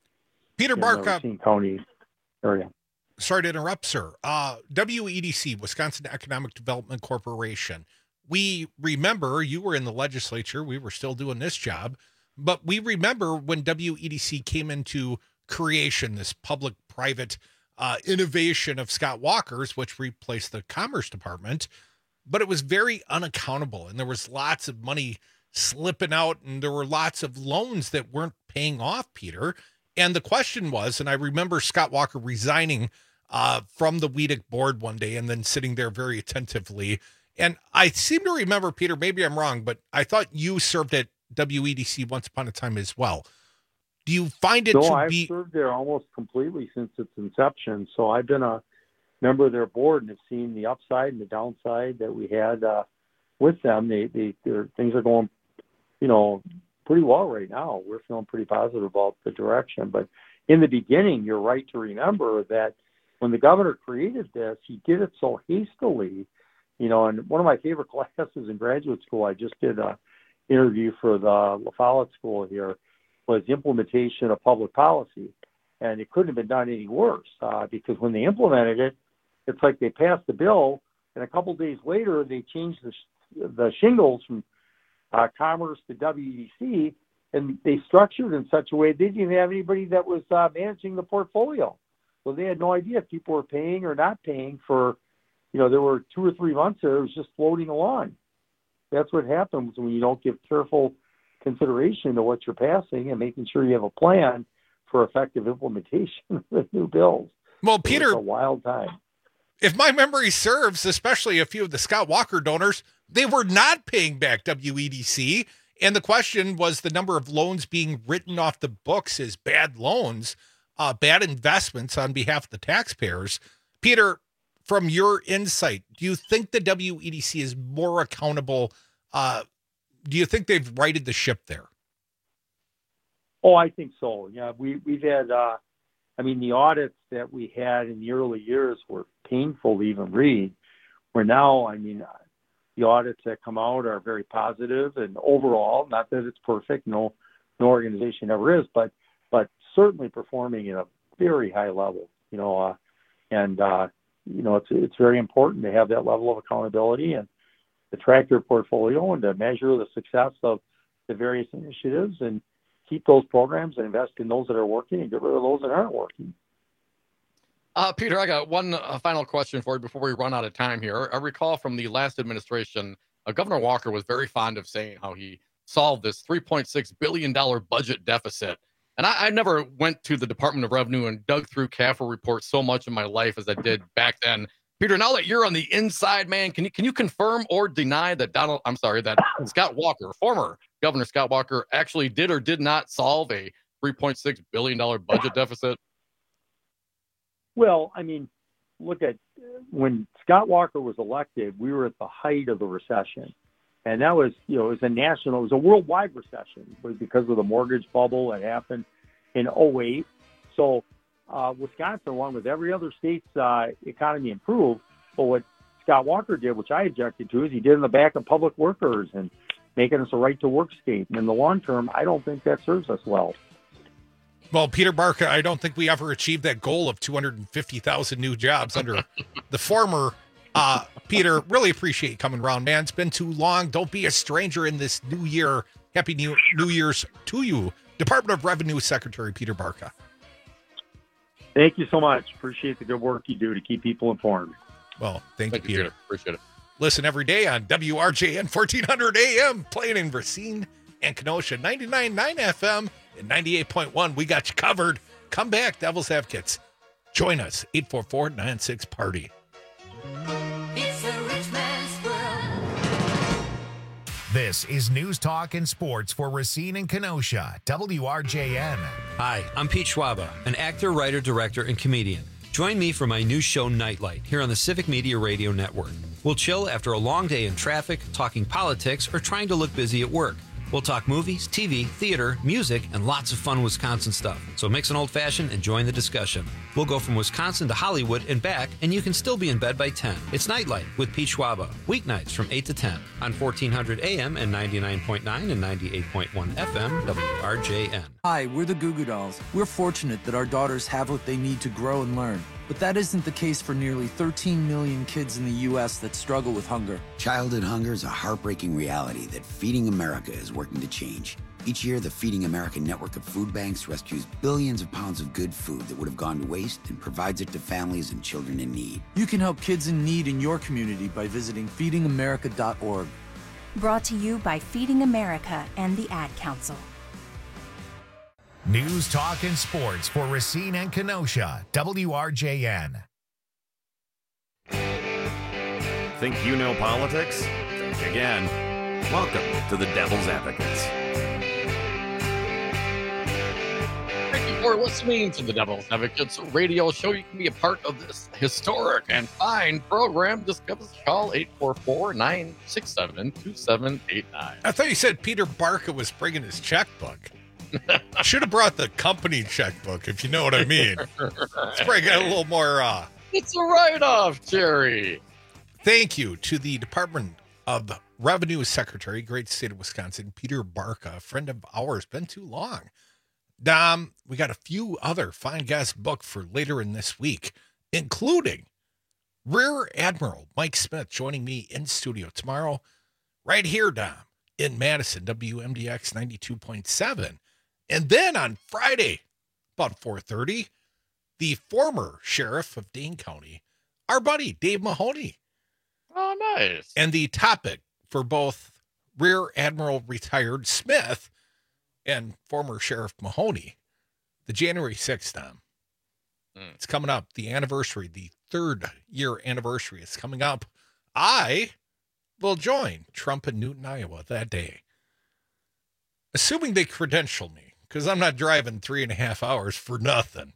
Peter Barca, Racine County area. Sorry to interrupt, sir. Uh, W E D C, Wisconsin Economic Development Corporation. We remember you were in the legislature. We were still doing this job, but we remember when W E D C came into creation, this public-private uh, innovation of Scott Walker's, which replaced the Commerce Department, but it was very unaccountable, and there was lots of money slipping out, and there were lots of loans that weren't paying off, Peter. And the question was, and I remember Scott Walker resigning uh, from the W E D C board one day and then sitting there very attentively. And I seem to remember, Peter, maybe I'm wrong, but I thought you served at W E D C once upon a time as well. Do you find it no, to I've be... served there almost completely since its inception. So I've been a member of their board and have seen the upside and the downside that we had uh, with them. They, they, their things are going, you know, pretty well right now. We're feeling pretty positive about the direction. But in the beginning, you're right to remember that when the governor created this, he did it so hastily. You know, and one of my favorite classes in graduate school, I just did a interview for the La Follette School here, was the implementation of public policy. And it couldn't have been done any worse uh, because when they implemented it, it's like they passed the bill, and a couple days later, they changed the, the shingles from uh, Commerce to W E D C, and they structured in such a way they didn't even have anybody that was uh, managing the portfolio. So they had no idea if people were paying or not paying for, you know, there were two or three months there, it was just floating along. That's what happens when you don't give careful consideration to what you're passing and making sure you have a plan for effective implementation of the new bills. Well, Peter, it's a wild time. If my memory serves, especially a few of the Scott Walker donors, they were not paying back W E D C. And the question was the number of loans being written off the books as bad loans, uh, bad investments on behalf of the taxpayers. Peter, from your insight, do you think the W E D C is more accountable? Uh, do you think they've righted the ship there? Oh, I think so. Yeah, we, we've had, uh, I mean, the audits that we had in the early years were painful to even read. Where now, I mean, the audits that come out are very positive and overall, not that it's perfect, no, no organization ever is, but, but certainly performing at a very high level, you know, uh, and, uh, you know, it's, it's very important to have that level of accountability and to track your portfolio and to measure the success of the various initiatives and keep those programs and invest in those that are working and get rid of those that aren't working. Uh, Peter, I got one uh, final question for you before we run out of time here. I recall from the last administration, uh, Governor Walker was very fond of saying how he solved this three point six billion dollars budget deficit. And I, I never went to the Department of Revenue and dug through C A F R reports so much in my life as I did back then. Peter, now that you're on the inside, man, can you can you confirm or deny that Donald, I'm sorry, that Scott Walker, former Governor Scott Walker, actually did or did not solve a three point six billion dollars budget deficit? Well, I mean, look at when Scott Walker was elected, we were at the height of the recession. And that was, you know, it was a national, it was a worldwide recession. It was because of the mortgage bubble that happened in oh eight. So uh, Wisconsin, along with every other state's uh, economy, improved. But what Scott Walker did, which I objected to, is he did in the back of public workers and making us a right-to-work state. And in the long term, I don't think that serves us well. Well, Peter Barca, I don't think we ever achieved that goal of two hundred fifty thousand new jobs under the former uh, Peter. Really appreciate you coming around, man. It's been too long. Don't be a stranger in this new year. Happy New, new Year's to you, Department of Revenue Secretary Peter Barca. Thank you so much. Appreciate the good work you do to keep people informed. Well, thank, thank you, Peter. Peter. Appreciate it. Listen every day on W R J N fourteen hundred A M, playing in Racine and Kenosha, ninety-nine point nine F M and ninety-eight point one. We got you covered. Come back, Devil's Advocates. Join us, eight four four, nine six, party. It's a rich man's world. This is News Talk and Sports for Racine and Kenosha, W R J N. Hi, I'm Pete Schwaba, an actor, writer, director, and comedian. Join me for my new show, Nightlight, here on the Civic Media Radio Network. We'll chill after a long day in traffic, talking politics, or trying to look busy at work. We'll talk movies, T V, theater, music, and lots of fun Wisconsin stuff. So mix an old-fashioned and join the discussion. We'll go from Wisconsin to Hollywood and back, and you can still be in bed by ten. It's Nightlight with Pete Schwaba, weeknights from eight to ten on fourteen hundred A M and ninety-nine point nine and ninety-eight point one F M W R J N. Hi, we're the Goo Goo Dolls. We're fortunate that our daughters have what they need to grow and learn. But that isn't the case for nearly thirteen million kids in the U S that struggle with hunger. Childhood hunger is a heartbreaking reality that Feeding America is working to change. Each year, the Feeding America network of food banks rescues billions of pounds of good food that would have gone to waste and provides it to families and children in need. You can help kids in need in your community by visiting feeding america dot org. Brought to you by Feeding America and the Ad Council. News, talk, and sports for Racine and Kenosha, W R J N. Think you know politics? Think again. Welcome to the Devil's Advocates. Thank you for listening to the Devil's Advocates radio show. You can be a part of this historic and fine program. Just give us a call, eight four four, nine six seven, two seven eight nine. I thought you said Peter Barca was bringing his checkbook. Should have brought the company checkbook, if you know what I mean. Let's bring it a little more. Uh... It's a write-off, Jerry. Thank you to the Department of Revenue Secretary, great state of Wisconsin, Peter Barca, a friend of ours. Been too long. Um, we got a few other fine guests booked for later in this week, including Rear Admiral Mike Smith joining me in studio tomorrow, right here, Dom, in Madison, W M D X ninety-two point seven. And then on Friday, about four thirty, the former sheriff of Dane County, our buddy Dave Mahoney. Oh, nice. And the topic for both Rear Admiral retired Smith and former Sheriff Mahoney, the January sixth, Tom. Mm. It's coming up, the anniversary, the third year anniversary is coming up. I will join Trump in Newton, Iowa that day. Assuming they credential me, because I'm not driving three and a half hours for nothing.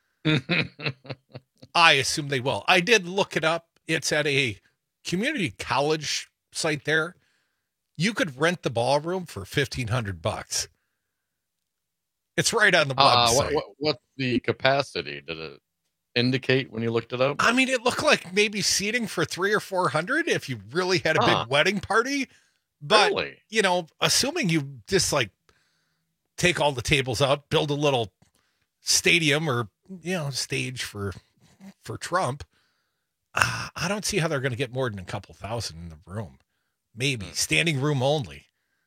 I assume they will. I did look it up. It's at a community college site there. You could rent the ballroom for fifteen hundred bucks. It's right on the Uh, website. what, what, what's the capacity? Did it indicate when you looked it up? I mean, it looked like maybe seating for three or four hundred if you really had a Huh. big wedding party. But, Really? you know, assuming you just like take all the tables out, build a little stadium or, you know, stage for for Trump, uh, I don't see how they're going to get more than a couple thousand in the room. Maybe standing room only.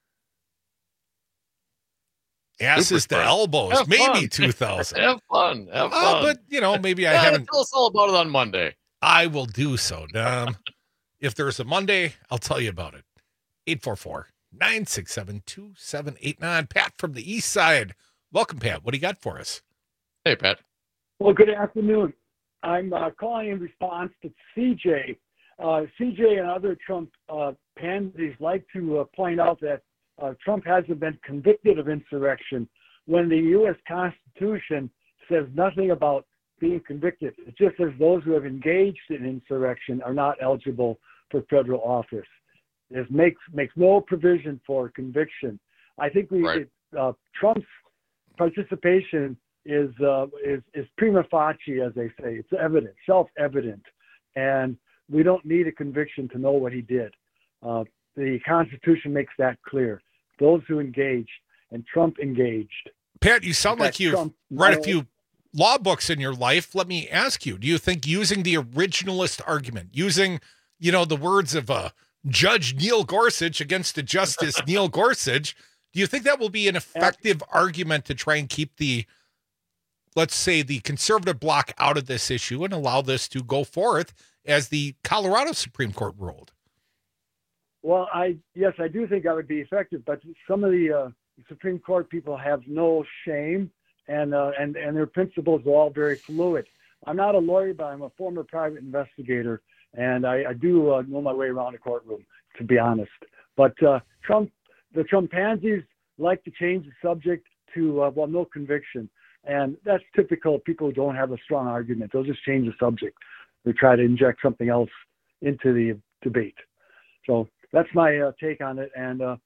Asses to Super elbows, Have maybe fun. two thousand. Have fun. Have Oh, fun. but, you know, maybe I Yeah, haven't. Tell us all about it on Monday. I will do so, Dom. If there's a Monday, I'll tell you about it. eight four four, nine six seven, two seven eight nine. Pat from the east side. Welcome, Pat. What do you got for us? Hey, Pat. Well, good afternoon. I'm uh, calling in response to C J. Uh, C J and other Trump uh, pansies like to uh, point out that uh, Trump hasn't been convicted of insurrection when the U S Constitution says nothing about being convicted. It just says those who have engaged in insurrection are not eligible for federal office. It makes makes no provision for conviction. I think we Right. uh, Trump's participation is uh, is is prima facie, as they say. It's evident, self-evident, and we don't need a conviction to know what he did. Uh, the Constitution makes that clear. Those who engaged, and Trump engaged. Pat, you sound In like fact, you've Trump- read a few law books in your life. Let me ask you, do you think using the originalist argument, using, you know, the words of uh, Judge Neil Gorsuch against the Justice Neil Gorsuch, do you think that will be an effective argument to try and keep the, let's say, the conservative bloc out of this issue and allow this to go forth as the Colorado Supreme Court ruled? Well, I yes, I do think that would be effective, but some of the uh, Supreme Court people have no shame, and uh, and and their principles are all very fluid. I'm not a lawyer, but I'm a former private investigator, and I, I do uh, know my way around a courtroom, to be honest. But uh, Trump, the Trumpansies like to change the subject to uh, well, no conviction, and that's typical of people who don't have a strong argument. They'll just change the subject. They try to inject something else into the debate. So that's my uh, take on it. And uh,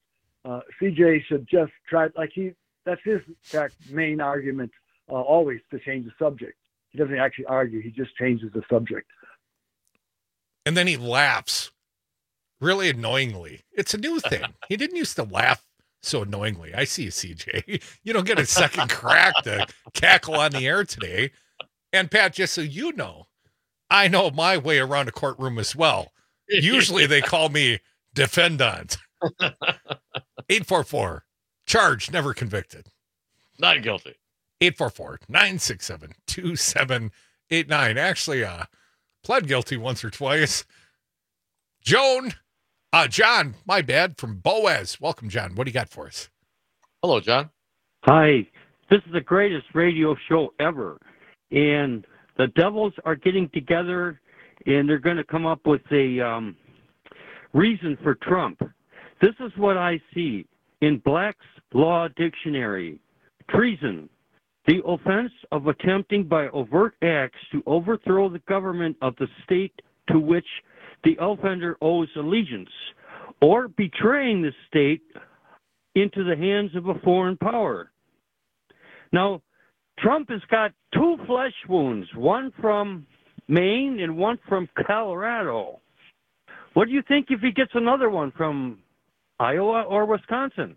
uh, C J should just try, like he, that's his in fact, main argument, uh, always to change the subject. He doesn't actually argue, he just changes the subject. And then he laughs really annoyingly. It's a new thing. He didn't used to laugh so annoyingly. I see you, C J. You don't get a second crack to cackle on the air today. And Pat, just so you know, I know my way around a courtroom as well. Usually they call me defendant. eight four four, charged, never convicted. Not guilty. eight four four, nine six seven, two seven eight nine. Actually, uh, pled guilty once or twice. Joan, uh, John, my bad, from Boaz. Welcome, John. What do you got for us? Hello, John. Hi. This is the greatest radio show ever. And the Devils are getting together, and they're going to come up with a um, reason for Trump. This is what I see in Black's Law Dictionary. Treason, the offense of attempting by overt acts to overthrow the government of the state to which the offender owes allegiance, or betraying the state into the hands of a foreign power. Now, Trump has got two flesh wounds, one from Maine and one from Colorado. What do you think if he gets another one from Iowa or Wisconsin?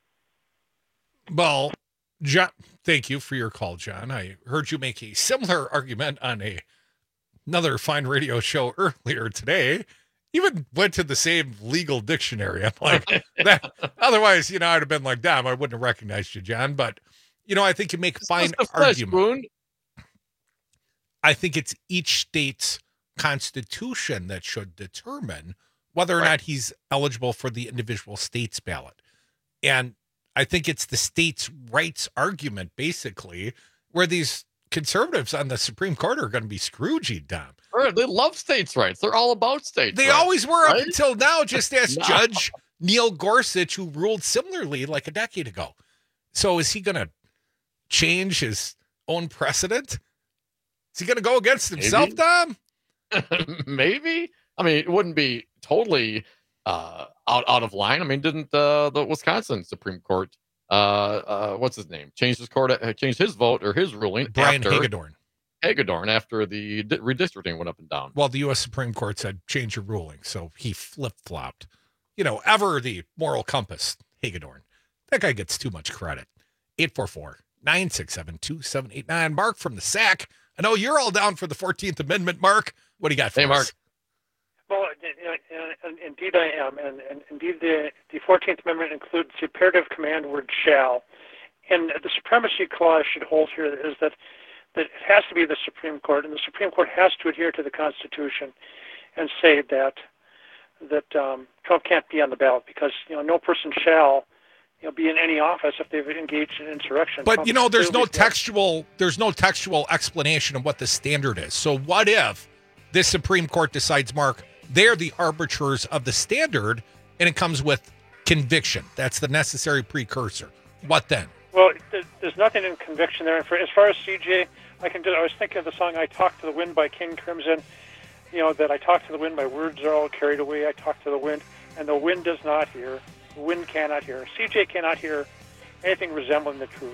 Well, John, thank you for your call, John. I heard you make a similar argument on a another fine radio show earlier today. Even went to the same legal dictionary. I'm like, that, otherwise, you know, I'd have been like, damn, I wouldn't have recognized you, John. But, you know, I think you make a fine argument. Wound. I think it's each state's constitution that should determine whether or right. not he's eligible for the individual state's ballot. And I think it's the state's rights argument, basically, where these conservatives on the Supreme Court are going to be Scroogey, Dom. They love states' rights. They're all about states' They rights. always were right? up until now, just as No. Judge Neil Gorsuch, who ruled similarly like a decade ago. So is he going to change his own precedent? Is he going to go against himself, Maybe. Dom? Maybe. I mean, it wouldn't be totally uh, out out of line. I mean, didn't uh, the Wisconsin Supreme Court, uh, uh, what's his name, changed his court, uh, changed his vote or his ruling? Brian after, Hagedorn. Hagedorn after the di- redistricting went up and down. Well, the U S Supreme Court said change your ruling, so he flip-flopped. You know, ever the moral compass, Hagedorn. That guy gets too much credit. eight four four, nine six seven, two seven eight nine. Mark from the S A C. I know you're all down for the fourteenth Amendment, Mark. What do you got for Hey, us? Mark. Well, uh, uh, indeed I am, and, and indeed the, the fourteenth Amendment includes the imperative command word shall. And the supremacy clause should hold here is that, that it has to be the Supreme Court, and the Supreme Court has to adhere to the Constitution and say that that um, Trump can't be on the ballot because, you know, no person shall, you know, be in any office if they've engaged in insurrection. But Trump you know, is there's no clearly- textual, there's no textual explanation of what the standard is. So what if this Supreme Court decides, Mark, they're the arbiters of the standard, and it comes with conviction? That's the necessary precursor. What then? Well, there- there's nothing in conviction there. And for, as far as C J, I can do. I was thinking of the song "I Talk to the Wind" by King Crimson. You know that I talk to the wind, my words are all carried away. I talk to the wind, and the wind does not hear. The wind cannot hear. C J cannot hear anything resembling the truth.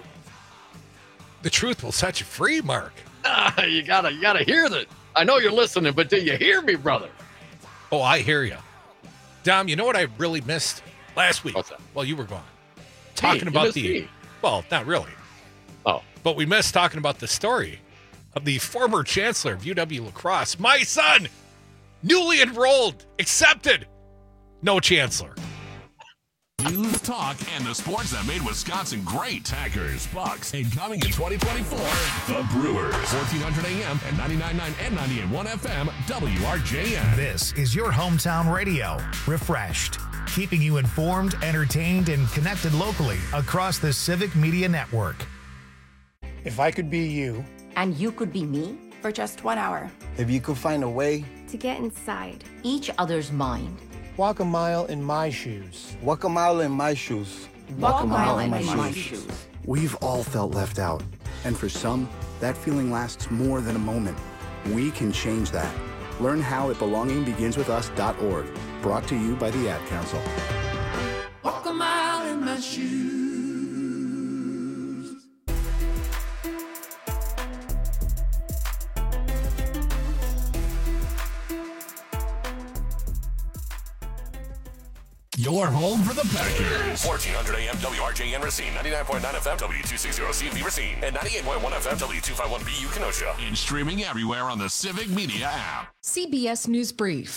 The truth will set you free, Mark. Ah, you gotta, you gotta hear that. I know you're listening, but do you hear me, brother? Oh, I hear you. Dom, you know what I really missed last week? What's that? Well, you were gone. Talking you about missed the, me. well, not really. Oh. But we missed talking about the story of the former chancellor of U W La Crosse, my son, newly enrolled, accepted, no chancellor. News, talk, and the sports that made Wisconsin great. Packers, Bucks, and coming in twenty twenty-four, the Brewers. fourteen hundred A M and ninety-nine point nine and ninety-eight point one F M, W R J N. This is your hometown radio, refreshed, keeping you informed, entertained, and connected locally across the Civic Media Network. If I could be you, and you could be me for just one hour, if you could find a way to get inside each other's mind, walk a mile in my shoes. Walk a mile in my shoes. walk, a mile in my, my shoes. shoes. We've all felt left out, and for some, that feeling lasts more than a moment. We can change that. Learn how at belonging begins with us dot org. Brought to you by the Ad Council. Walk a mile your home for the Packers. fourteen hundred A M W R J N Racine, ninety-nine point nine F M W two sixty C V Racine, and ninety-eight point one F M W two fifty-one B U Kenosha. And streaming everywhere on the Civic Media app. C B S News Brief.